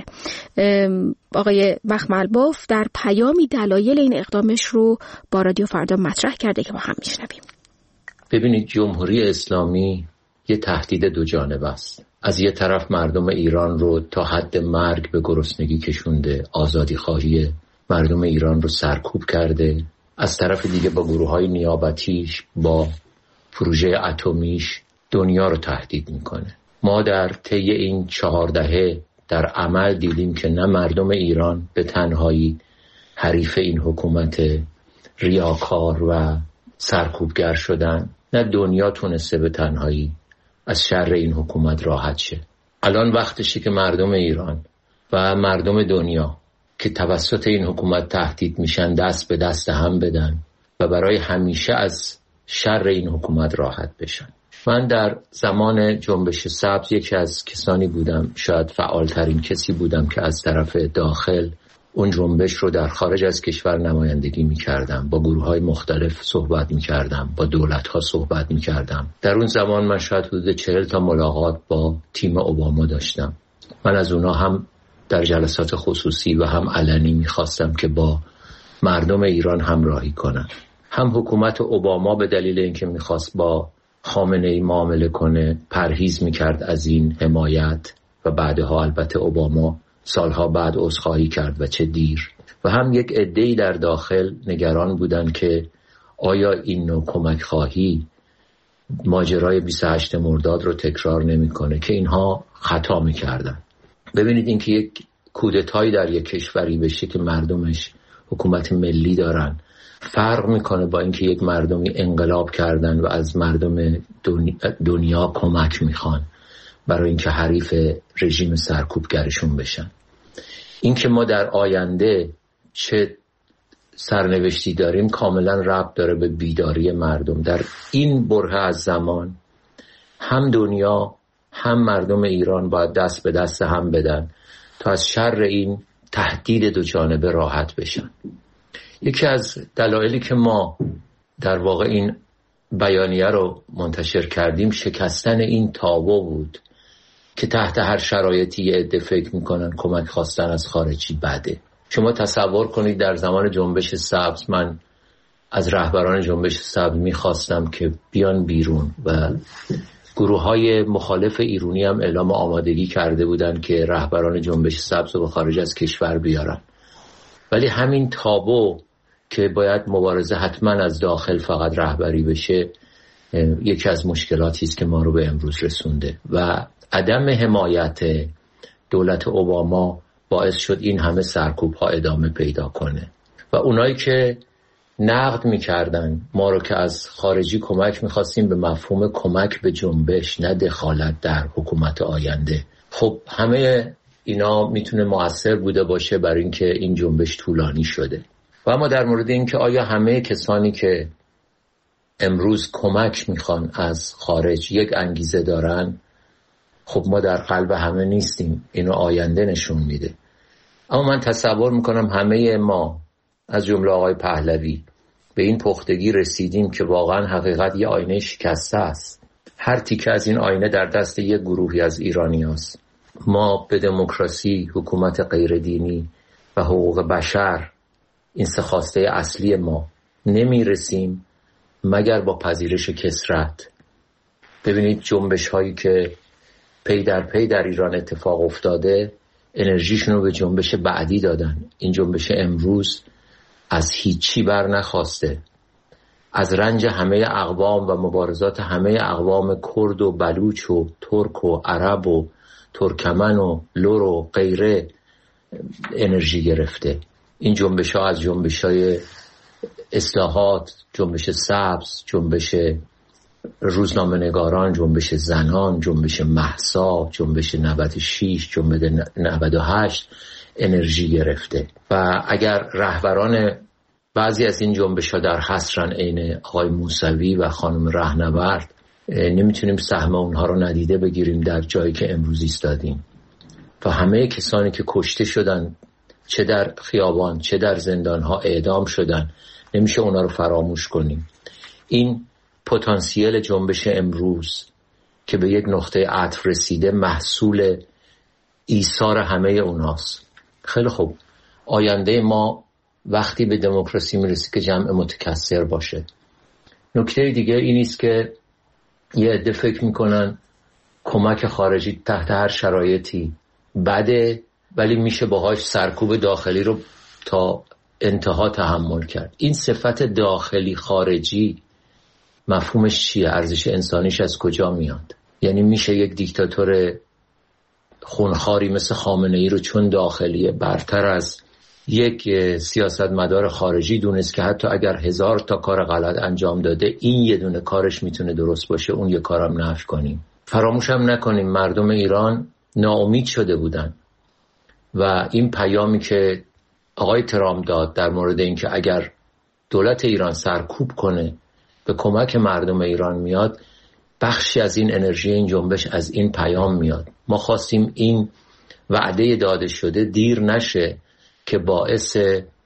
آقای مخملباف در پیامی دلایل این اقدامش رو با رادیو فردا مطرح کرده که با هم میشنویم. ببینید، جمهوری اسلامی یه تهدید دو جانبه است. از یه طرف مردم ایران رو تا حد مرگ به گرسنگی کشونده، آزادی خواهی مردم ایران رو سرکوب کرده. از طرف دیگه با گروه‌های نیابتیش، با پروژه اتمیش دنیا رو تهدید میکنه. ما در طی این 4 دهه در عمل دیدیم که نه مردم ایران به تنهایی حریف این حکومت ریاکار و سرکوبگر شدن، نه دنیا تونسته به تنهایی از شر این حکومت راحت شه. الان وقتشه که مردم ایران و مردم دنیا که توسط این حکومت تهدید میشن دست به دست هم بدن و برای همیشه از شر این حکومت راحت بشن. من در زمان جنبش سبز یکی از کسانی بودم، شاید فعالترین کسی بودم که از طرف داخل اون جنبش رو در خارج از کشور نمایندگی می‌کردم. با گروه‌های مختلف صحبت می‌کردم، با دولت‌ها صحبت می‌کردم. در اون زمان من شاید حدود 40 تا ملاقات با تیم اوباما داشتم. من از اونا هم در جلسات خصوصی و هم علنی می‌خواستم که با مردم ایران همراهی کنن. هم حکومت اوباما به دلیل اینکه می‌خواست با خامنه‌ای معامله کنه پرهیز می‌کرد از این حمایت و بعدها البته اوباما سالها بعد عذرخواهی کرد و چه دیر. و هم یک عده‌ای در داخل نگران بودن که آیا این نوع کمک خواهی ماجرای 28 مرداد رو تکرار نمی‌کنه، که اینها خطا می‌کردن. ببینید، اینکه یک کودتایی در یک کشوری بشه که مردمش حکومت ملی دارن فرق میکنه با اینکه یک مردمی انقلاب کردن و از مردم دنیا کمک میخوان برای اینکه حریف رژیم سرکوبگرشون بشن. اینکه ما در آینده چه سرنوشتی داریم کاملا ربط داره به بیداری مردم. در این بره از زمان هم دنیا هم مردم ایران باید دست به دست هم بدن تا از شر این تهدید دو جانبه راحت بشن. یکی از دلایلی که ما در واقع این بیانیه رو منتشر کردیم شکستن این تابو بود که تحت هر شرایطی یه عده فکر میکنن کمک خواستن از خارجی بده. شما تصور کنید در زمان جنبش سبز من از رهبران جنبش سبز میخواستم که بیان بیرون و گروه‌های مخالف ایرانی هم اعلام آمادگی کرده بودن که رهبران جنبش سبز رو به خارج از کشور بیارن. ولی همین تابو که باید مبارزه حتما از داخل فقط رهبری بشه یکی از مشکلاتی است که ما رو به امروز رسونده و عدم حمایت دولت اوباما باعث شد این همه سرکوب‌ها ادامه پیدا کنه و اونایی که نقد می‌کردن ما رو که از خارجی کمک می‌خواستیم به مفهوم کمک به جنبش نه دخالت در حکومت آینده، خب همه اینا میتونه مؤثر بوده باشه برای اینکه این جنبش طولانی شده. و اما در مورد اینکه آیا همه کسانی که امروز کمک میخوان از خارج یک انگیزه دارن، خب ما در قلب همه نیستیم، اینو آینده نشون میده. اما من تصور میکنم همه ما از جمله آقای پهلوی به این پختگی رسیدیم که واقعا حقیقت یه آینه شکسته است. هر تیکه از این آینه در دست یک گروهی از ایرانی هست ما به دموکراسی، حکومت غیر دینی و حقوق بشر، این سه خواسته اصلی ما، نمیرسیم مگر با پذیرش کثرت. ببینید جنبش هایی که پی در پی در ایران اتفاق افتاده انرژیشون رو به جنبش بعدی دادن. این جنبش امروز از هیچی بر نخواسته، از رنج همه اقوام و مبارزات همه اقوام کرد و بلوچ و ترک و عرب و ترکمن و لور و غیره انرژی گرفته. این جنبش ها از جنبش های اصلاحات، جنبش سبز، جنبش روزنامه نگاران، جنبش زنان، جنبش مهسا، جنبش 96، جنبش 98 انرژی گرفته. و اگر رهبران بعضی از این جنبش ها در حصرن، عین آقای موسوی و خانم رهنورد، نمیتونیم سهم اونها رو ندیده بگیریم در جایی که امروز ایستادیم. و همه کسانی که کشته شدن، چه در خیابان چه در زندان ها اعدام شدن، نمیشه اونا رو فراموش کنیم. این پتانسیل جنبش امروز که به یک نقطه عطف رسیده محصول ایثار همه اوناست. خیلی خوب، آینده ما وقتی به دموکراسی میرسه که جمع متکثر باشه. نکته دیگه این است که یه عده فکر میکنن کمک خارجی تحت هر شرایطی بده، ولی میشه باهاش سرکوب داخلی رو تا انتها تحمل کرد. این صفت داخلی خارجی مفهومش چیه؟ ارزش انسانیش از کجا میاد؟ یعنی میشه یک دیکتاتور خونخواری مثل خامنه‌ای رو چون داخلیه برتر از یک سیاستمدار خارجی دونست که حتی اگر 1000 تا کار غلط انجام داده این یه دونه کارش میتونه درست باشه، اون یه کارم نفی کنیم. فراموش هم نکنیم مردم ایران ناامید شده بودن و این پیامی که آقای ترامپ داد در مورد اینکه اگر دولت ایران سرکوب کنه به کمک مردم ایران میاد، بخشی از این انرژی این جنبش از این پیام میاد. ما خواستیم این وعده داده شده دیر نشه که باعث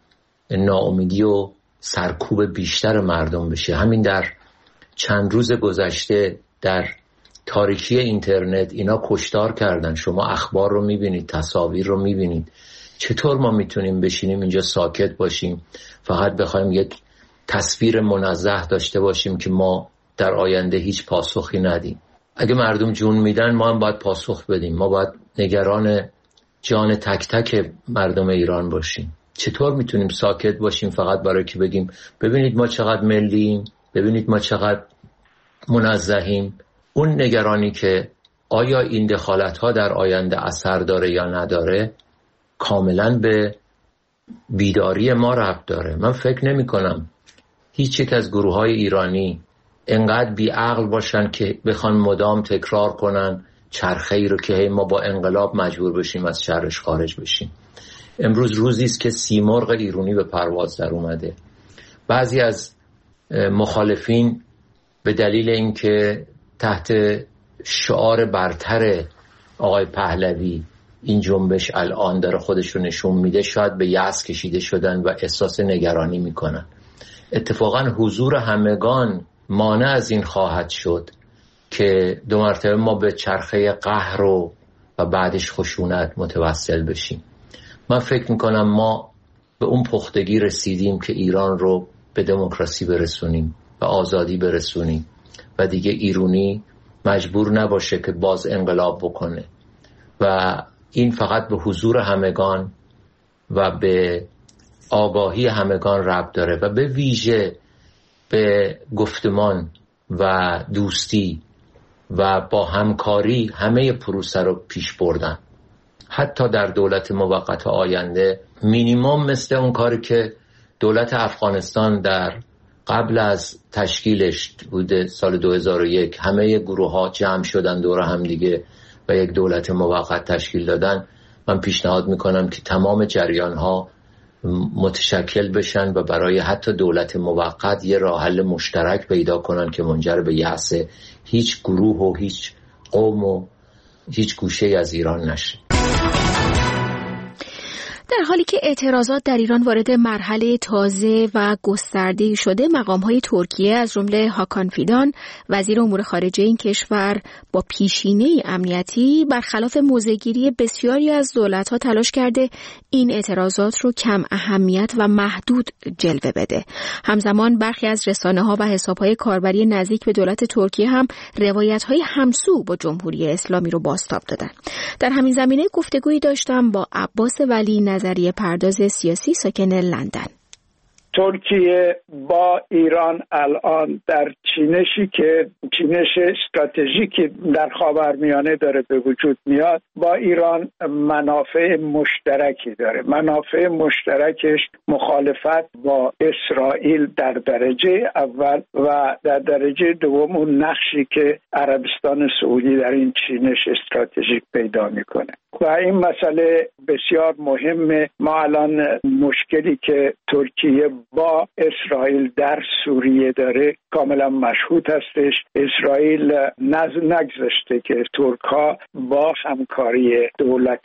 ناامیدی و سرکوب بیشتر مردم بشه. همین در چند روز گذشته در تاریکی اینترنت اینا کشتار کردن. شما اخبار رو میبینید، تصاویر رو میبینید. چطور ما میتونیم بشینیم اینجا ساکت باشیم فقط بخوایم یک تصویر منزه داشته باشیم که ما در آینده هیچ پاسخی ندیم؟ اگه مردم جون میدن ما هم باید پاسخ بدیم. ما باید نگران جان تک تک مردم ایران باشیم. چطور میتونیم ساکت باشیم فقط برای که بگیم ببینید ما چقدر ملیم، ببینید ما چقدر منزهیم؟ اون نگرانی که آیا این دخالت ها در آینده اثر داره یا نداره کاملا به بیداری ما ربط داره. من فکر نمی کنم هیچ یک از گروه های ایرانی انقدر بی عقل باشن که بخوان مدام تکرار کنن چرخه ای رو که ما با انقلاب مجبور بشیم از شرش خارج بشیم. امروز روزی است که سیمرغ ایرانی به پرواز در اومده. بعضی از مخالفین به دلیل اینکه تحت شعار برتر آقای پهلوی این جنبش الان داره خودش رو نشون میده، شاید به یأس کشیده شدن و احساس نگرانی میکنن. اتفاقا حضور همگان مانع از این خواهد شد که دو مرتبه ما به چرخه قهر و بعدش خشونت متوسل بشیم. من فکر میکنم ما به اون پختگی رسیدیم که ایران رو به دموکراسی برسونیم و آزادی برسونیم و دیگه ایرانی مجبور نباشه که باز انقلاب بکنه و این فقط به حضور همگان و به آگاهی همگان ربط داره و به ویژه به گفتمان و دوستی و با همکاری همه پروسه رو پیش بردن. حتی در دولت موقت آینده مینیمم مثل اون کاری که دولت افغانستان در قبل از تشکیلش بوده سال 2001 همه گروه ها جمع شدن دور هم دیگه و یک دولت موقت تشکیل دادن. من پیشنهاد میکنم که تمام جریان ها متشکل بشن و برای حتی دولت موقت یه راه حل مشترک پیدا کنن که منجر به یأس هیچ گروه و هیچ قوم و هیچ گوشه از ایران نشه. در در حالی که اعتراضات در ایران وارد مرحله تازه و گسترده‌ای شده، مقام‌های ترکیه از جمله هاکان فیدان وزیر امور خارجه این کشور با پیشینه امنیتی برخلاف موضع‌گیری بسیاری از دولت‌ها تلاش کرده این اعتراضات رو کم اهمیت و محدود جلوه بده. همزمان برخی از رسانه‌ها و حساب‌های کاربری نزدیک به دولت ترکیه هم روایت‌های همسو با جمهوری اسلامی رو بازتاب دادن. در همین زمینه گفتگویی داشتم با عباس ولی، نظریه پرداز سیاسی ساکن لندن. ترکیه با ایران الان در چینش استراتژیکی در خاورمیانه داره به وجود میاد، با ایران منافع مشترکی داره. منافع مشترکش مخالفت با اسرائیل در درجه اول و در درجه دوم اون نقشی که عربستان سعودی در این چینش استراتژیک پیدا میکنه و این مسئله بسیار مهمه. ما الان مشکلی که ترکیه با اسرائیل در سوریه داره کاملا مشهود هستش. اسرائیل نگذاشته که ترک‌ها با همکاری دولت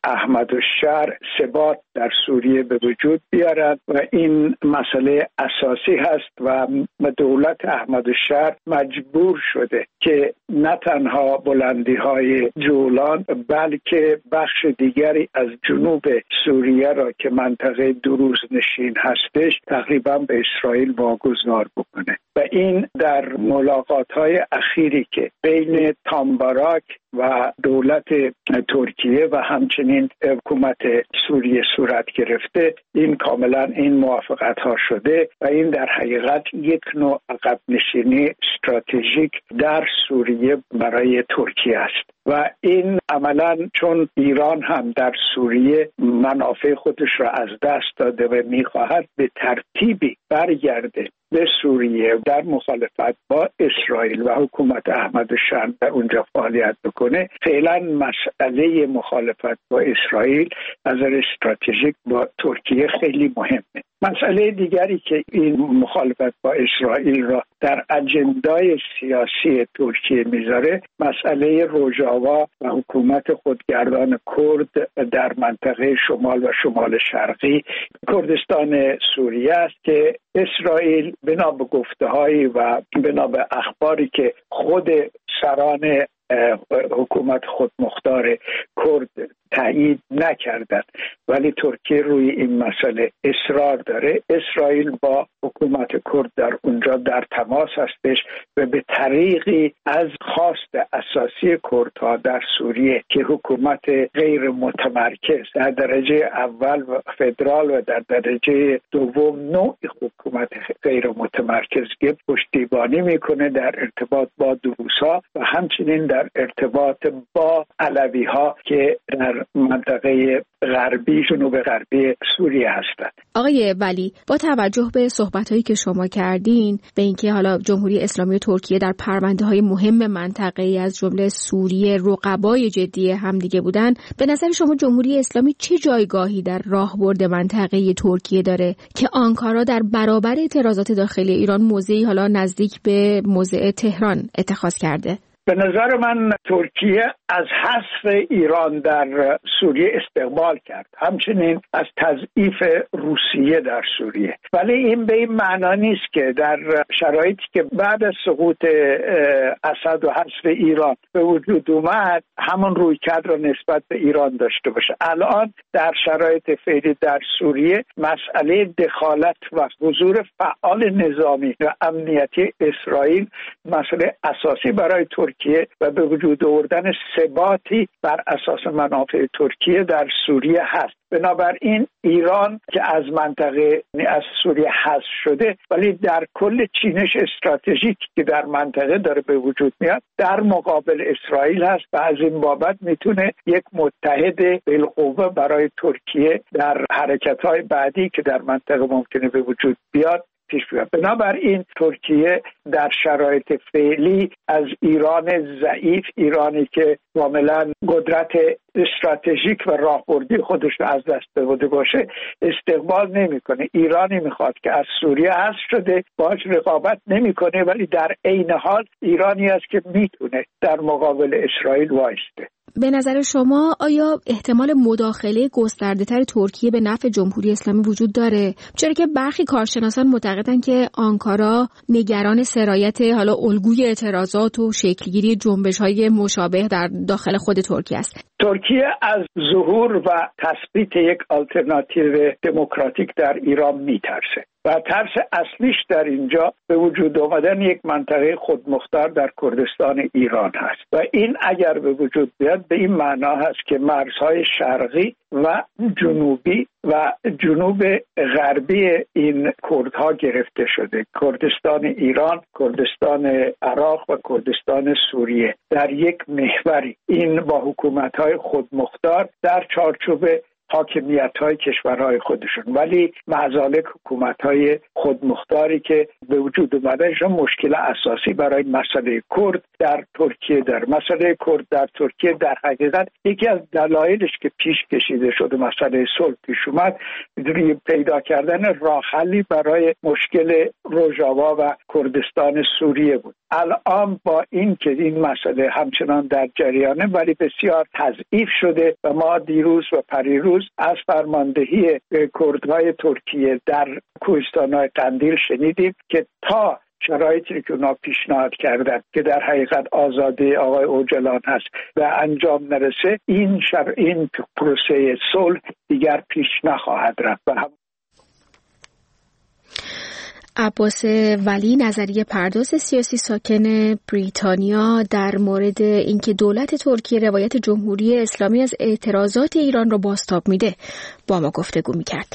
احمدالشهر ثبات در سوریه به وجود بیارند و این مسئله اساسی هست و دولت احمدالشهر مجبور شده که نه تنها بلندی‌های جولان بلکه بخش دیگری از جنوب سوریه را که منطقه دروز نشین هستش تقریبا به اسرائیل واگذار بکنه و این در ملاقات‌های اخیری که بین تامباراک و دولت ترکیه و همچنین حکومت سوریه صورت گرفته، این کاملا این موافقت ها شده و این در حقیقت یک نوع عقب نشینی استراتژیک در سوریه برای ترکیه است و این عملا چون ایران هم در سوریه منافع خودش را از دست داده و میخواهد به ترتیبی برگرده به سوریه در مخالفت با اسرائیل و حکومت احمدالشهر در اونجا فعالیت بکنه، فعلا مسئله مخالفت با اسرائیل از نظر استراتژیک با ترکیه خیلی مهمه. مسئله دیگری که این مخالفت با اسرائیل را در اجندای سیاسی ترکیه میذاره مسئله روجاوا و حکومت خودگردان کرد در منطقه شمال و شمال شرقی کردستان سوریه است که اسرائیل بنا به گفته‌هایی و بنا به اخباری که خود سران حکومت خودمختار کرد تایید نکردند ولی ترکیه روی این مسئله اصرار داره. اسرائیل با حکومت کرد در اونجا در تماس هستش و به طریقی از خواست اساسی کردها در سوریه که حکومت غیر متمرکز در درجه اول و فدرال و در درجه دوم نوع حکومت غیر متمرکز که پشتیبانی میکنه در ارتباط با دروزها و همچنین در ارتباط با علوی‌ها که در منطقه غربی جنوب غربی سوریه هستند. آقای ولی، با توجه به صحبت‌هایی که شما کردین به اینکه حالا جمهوری اسلامی ترکیه در پرونده‌های مهم منطقه‌ای از جمله سوریه رقبای جدی همدیگه بودن، به نظر شما جمهوری اسلامی چه جایگاهی در راهبرد منطقه‌ای ترکیه داره که آنکارا در برابر اعتراضات داخلی ایران موضعی حالا نزدیک به موضع تهران اتخاذ کرده؟ به نظر من ترکیه از حذف ایران در سوریه استقبال کرد، همچنین از تضعیف روسیه در سوریه، ولی این به این معنا نیست که در شرایطی که بعد از سقوط اسد و حذف ایران به وجود اومد همون رویکرد را نسبت به ایران داشته باشه. الان در شرایط فعلی در سوریه مسئله دخالت و حضور فعال نظامی و امنیتی اسرائیل مسئله اساسی برای ترکیه و به وجود آوردن ثباتی بر اساس منافع ترکیه در سوریه هست. بنابراین ایران که از منطقه از سوریه حذف شده ولی در کل چینش استراتژیک که در منطقه داره به وجود میاد در مقابل اسرائیل هست و از این بابت میتونه یک متحد بالقوه برای ترکیه در حرکت‌های بعدی که در منطقه ممکنه به وجود بیاد پیش بیاد. بنابراین ترکیه در شرایط فعلی از ایران ضعیف، ایرانی که کاملا قدرت استراتژیک و راهبردی خودش رو از دست داده باشه استقبال نمیکنه. ایرانی میخواد که از سوریه حذف شده باهاش رقابت نمیکنه ولی در عین حال ایرانی است که میتونه در مقابل اسرائیل وایسته. به نظر شما آیا احتمال مداخله گسترده‌تر ترکیه به نفع جمهوری اسلامی وجود داره؟ چرا که برخی کارشناسان معتقدند که آنکارا نگران سرایت حالا الگوی اعتراضات و شکلگیری جنبش‌های مشابه در داخل خود ترکیه است. ترکیه از ظهور و تثبیت یک آلترناتیو دموکراتیک در ایران میترسه و ترس اصلیش در اینجا به وجود آمدن یک منطقه خودمختار در کردستان ایران هست و این اگر به وجود بیاد به این معنا هست که مرزهای شرقی و جنوبی و جنوب غربی این کردها گرفته شده، کردستان ایران، کردستان عراق و کردستان سوریه در یک محوری، این با حکومت‌های خودمختار در چارچوب حاکمیت‌های کشورهای خودشون، ولی معزالک حکومت‌های خودمختاری که به وجود اومدنشون مشکل اساسی برای مسئله کرد در ترکیه داره. مسئله کرد در ترکیه در حقیقت یکی از دلایلش که پیش کشیده شده مسئله صلح پیش اومد پیدا کردن راه حلی برای مشکل روژاوا و کردستان سوریه بود. الان با این که این مسئله همچنان در جریانه ولی بسیار تضعیف شده و ما دیروز و پریروز از فرماندهی کردهای ترکیه در کوهستان‌های قندیل شنیدیم که تا شرایطی که اونا پیشنهاد کردن که در حقیقت آزادی آقای اوجلان هست و انجام نرسه این پروسه صلح دیگر پیش نخواهد رفت. عباس ولی، نظریه پرداز سیاسی ساکن بریتانیا، در مورد اینکه دولت ترکیه روایت جمهوری اسلامی از اعتراضات ایران رو بازتاب میده با ما گفتگو میکرد.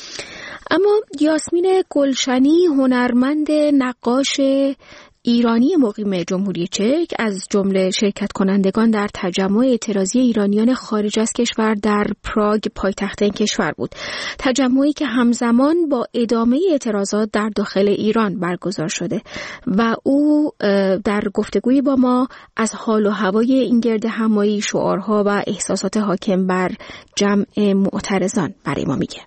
اما یاسمین گلشنی، هنرمند نقاش ایرانی مقیم جمهوری چک، از جمله شرکت کنندگان در تجمع اعتراضی ایرانیان خارج از کشور در پراگ پایتخت این کشور بود. تجمعی که همزمان با ادامه اعتراضات در داخل ایران برگزار شده و او در گفتگوی با ما از حال و هوای این گرد همایی، شعارها و احساسات حاکم بر جمع معترضان برای ما میگه.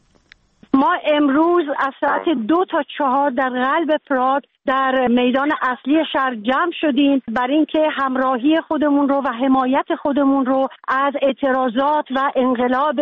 ما امروز از ساعت 2 تا 4 در قلب پراگ در میدان اصلی شهر جمع شدیم برای اینکه همراهی خودمون رو و حمایت خودمون رو از اعتراضات و انقلاب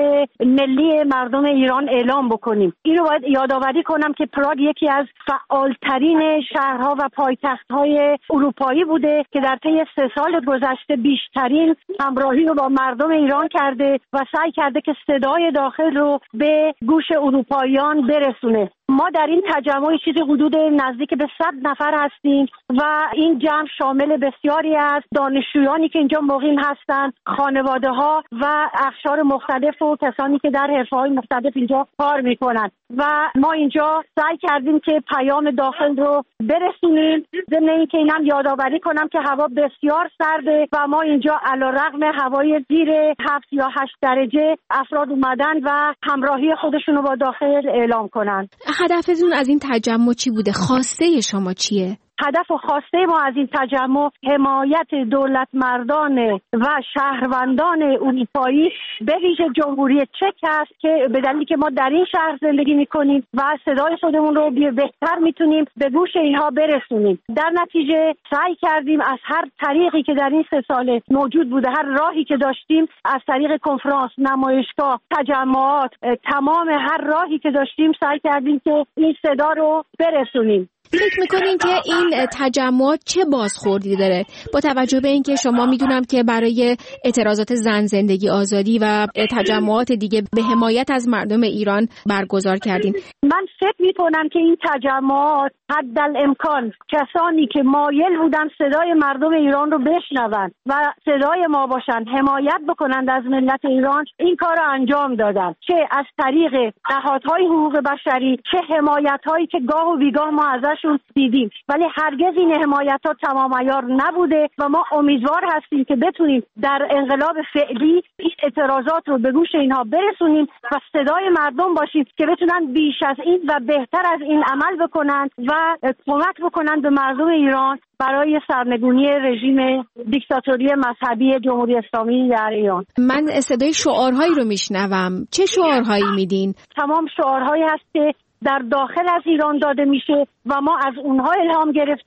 ملی مردم ایران اعلام بکنیم. این رو باید یادآوری کنم که پراگ یکی از فعالترین شهرها و پایتخت‌های اروپایی بوده که در طی 3 سال گذشته بیشترین همراهی رو با مردم ایران کرده و سعی کرده که صدای داخل رو به گوش اروپاییان برسونه. ما در این تجمع چیزی حدود نزدیک به 100 نفر هستیم و این جمع شامل بسیاری از دانشجویانی که اینجا مقیم هستند، خانواده‌ها و اقشار مختلف و کسانی که در حرفه‌های مختلف اینجا کار می‌کنند و ما اینجا سعی کردیم که پیام داخل رو برسونیم. ضمن اینکه اینم یادآوری کنم که هوا بسیار سرده و ما اینجا علیرغم هوای زیر 7 یا 8 درجه افراد اومدن و همراهی خودشون رو با داخل اعلام کنن. هدفتون از این تجمع چی بوده؟ خواسته شما چیه؟ هدف و خواسته ما از این تجمع حمایت دولت مردان و شهروندان اروپایی به ویژه جمهوری چک است که به دلیلی که ما در این شهر زندگی میکنیم و صدای خودمون رو بهتر میتونیم به گوش اینها برسونیم. در نتیجه سعی کردیم از هر طریقی که در این 3 سال موجود بوده، هر راهی که داشتیم، از طریق کنفرانس، نمایشگاه، تجمعات، تمام هر راهی که داشتیم سعی کردیم که این صدا رو برسونیم. فکر میکنین که این تجمعات چه بازخوردی داره با توجه به اینکه شما میدونم که برای اعتراضات زن، زندگی، آزادی و تجمعات دیگه به حمایت از مردم ایران برگزار کردین؟ من فکر میکنم که این تجمعات حدالامکان کسانی که مایل بودن صدای مردم ایران رو بشنون و صدای ما باشن، حمایت بکنند از ملت ایران، این کار رو انجام دادن، چه از طریق نهادهای حقوق بشری، چه حمایت‌هایی که گاه و بیگاه ما ازشون دیدیم، ولی هرگز این حمایت‌ها تمام عیار نبوده و ما امیدوار هستیم که بتونیم در انقلاب فعلی این اعتراضات رو به گوش اینها برسونیم و صدای مردم باشیم که بتونن بیش از این و بهتر از این عمل بکنن و کمک بکنن به مردم ایران برای سرنگونی رژیم دیکتاتوری مذهبی جمهوری اسلامی در ایران. من صدای شعارهایی رو میشنوم. چه شعارهایی میدین؟ تمام شعارهایی هست که در داخل از ایران داده میشه و ما از اونها الهام گرفتیم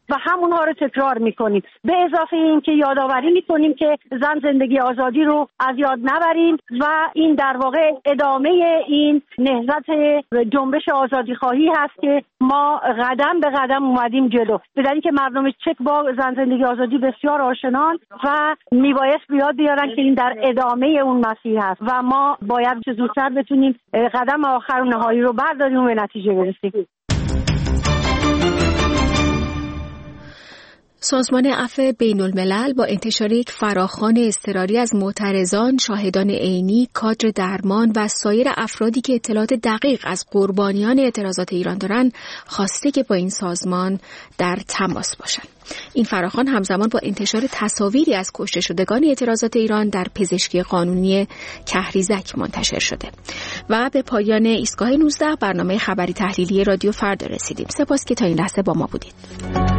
و همونها رو تکرار میکنیم. به اضافه این که یادآوری میکنیم که زن زندگی آزادی رو از یاد نبریم و این در واقع ادامه این نهضت جنبش آزادی خواهی هست که ما قدم به قدم اومدیم جلو. به دلیلی که مردم چک با زن زندگی آزادی بسیار آشنان و میبایست بیاد بیارن که این در ادامه اون مسیر هست و ما باید چه زودتر بتونیم قدم آخر و نهایی رو برداریم و به نتیجه برسیم. سازمان عفو بین الملل با انتشار یک فراخوان اضطراری از معترضان، شاهدان عینی، کادر درمان و سایر افرادی که اطلاعات دقیق از قربانیان اعتراضات ایران دارند، خواسته که با این سازمان در تماس باشند. این فراخوان همزمان با انتشار تصاویری از کشته شدگان اعتراضات ایران در پزشکی قانونی کهریزک منتشر شده. و به پایان ایستگاه 19 برنامه خبری تحلیلی رادیو فردا رسیدیم. سپاس که تا این لحظه با ما بودید.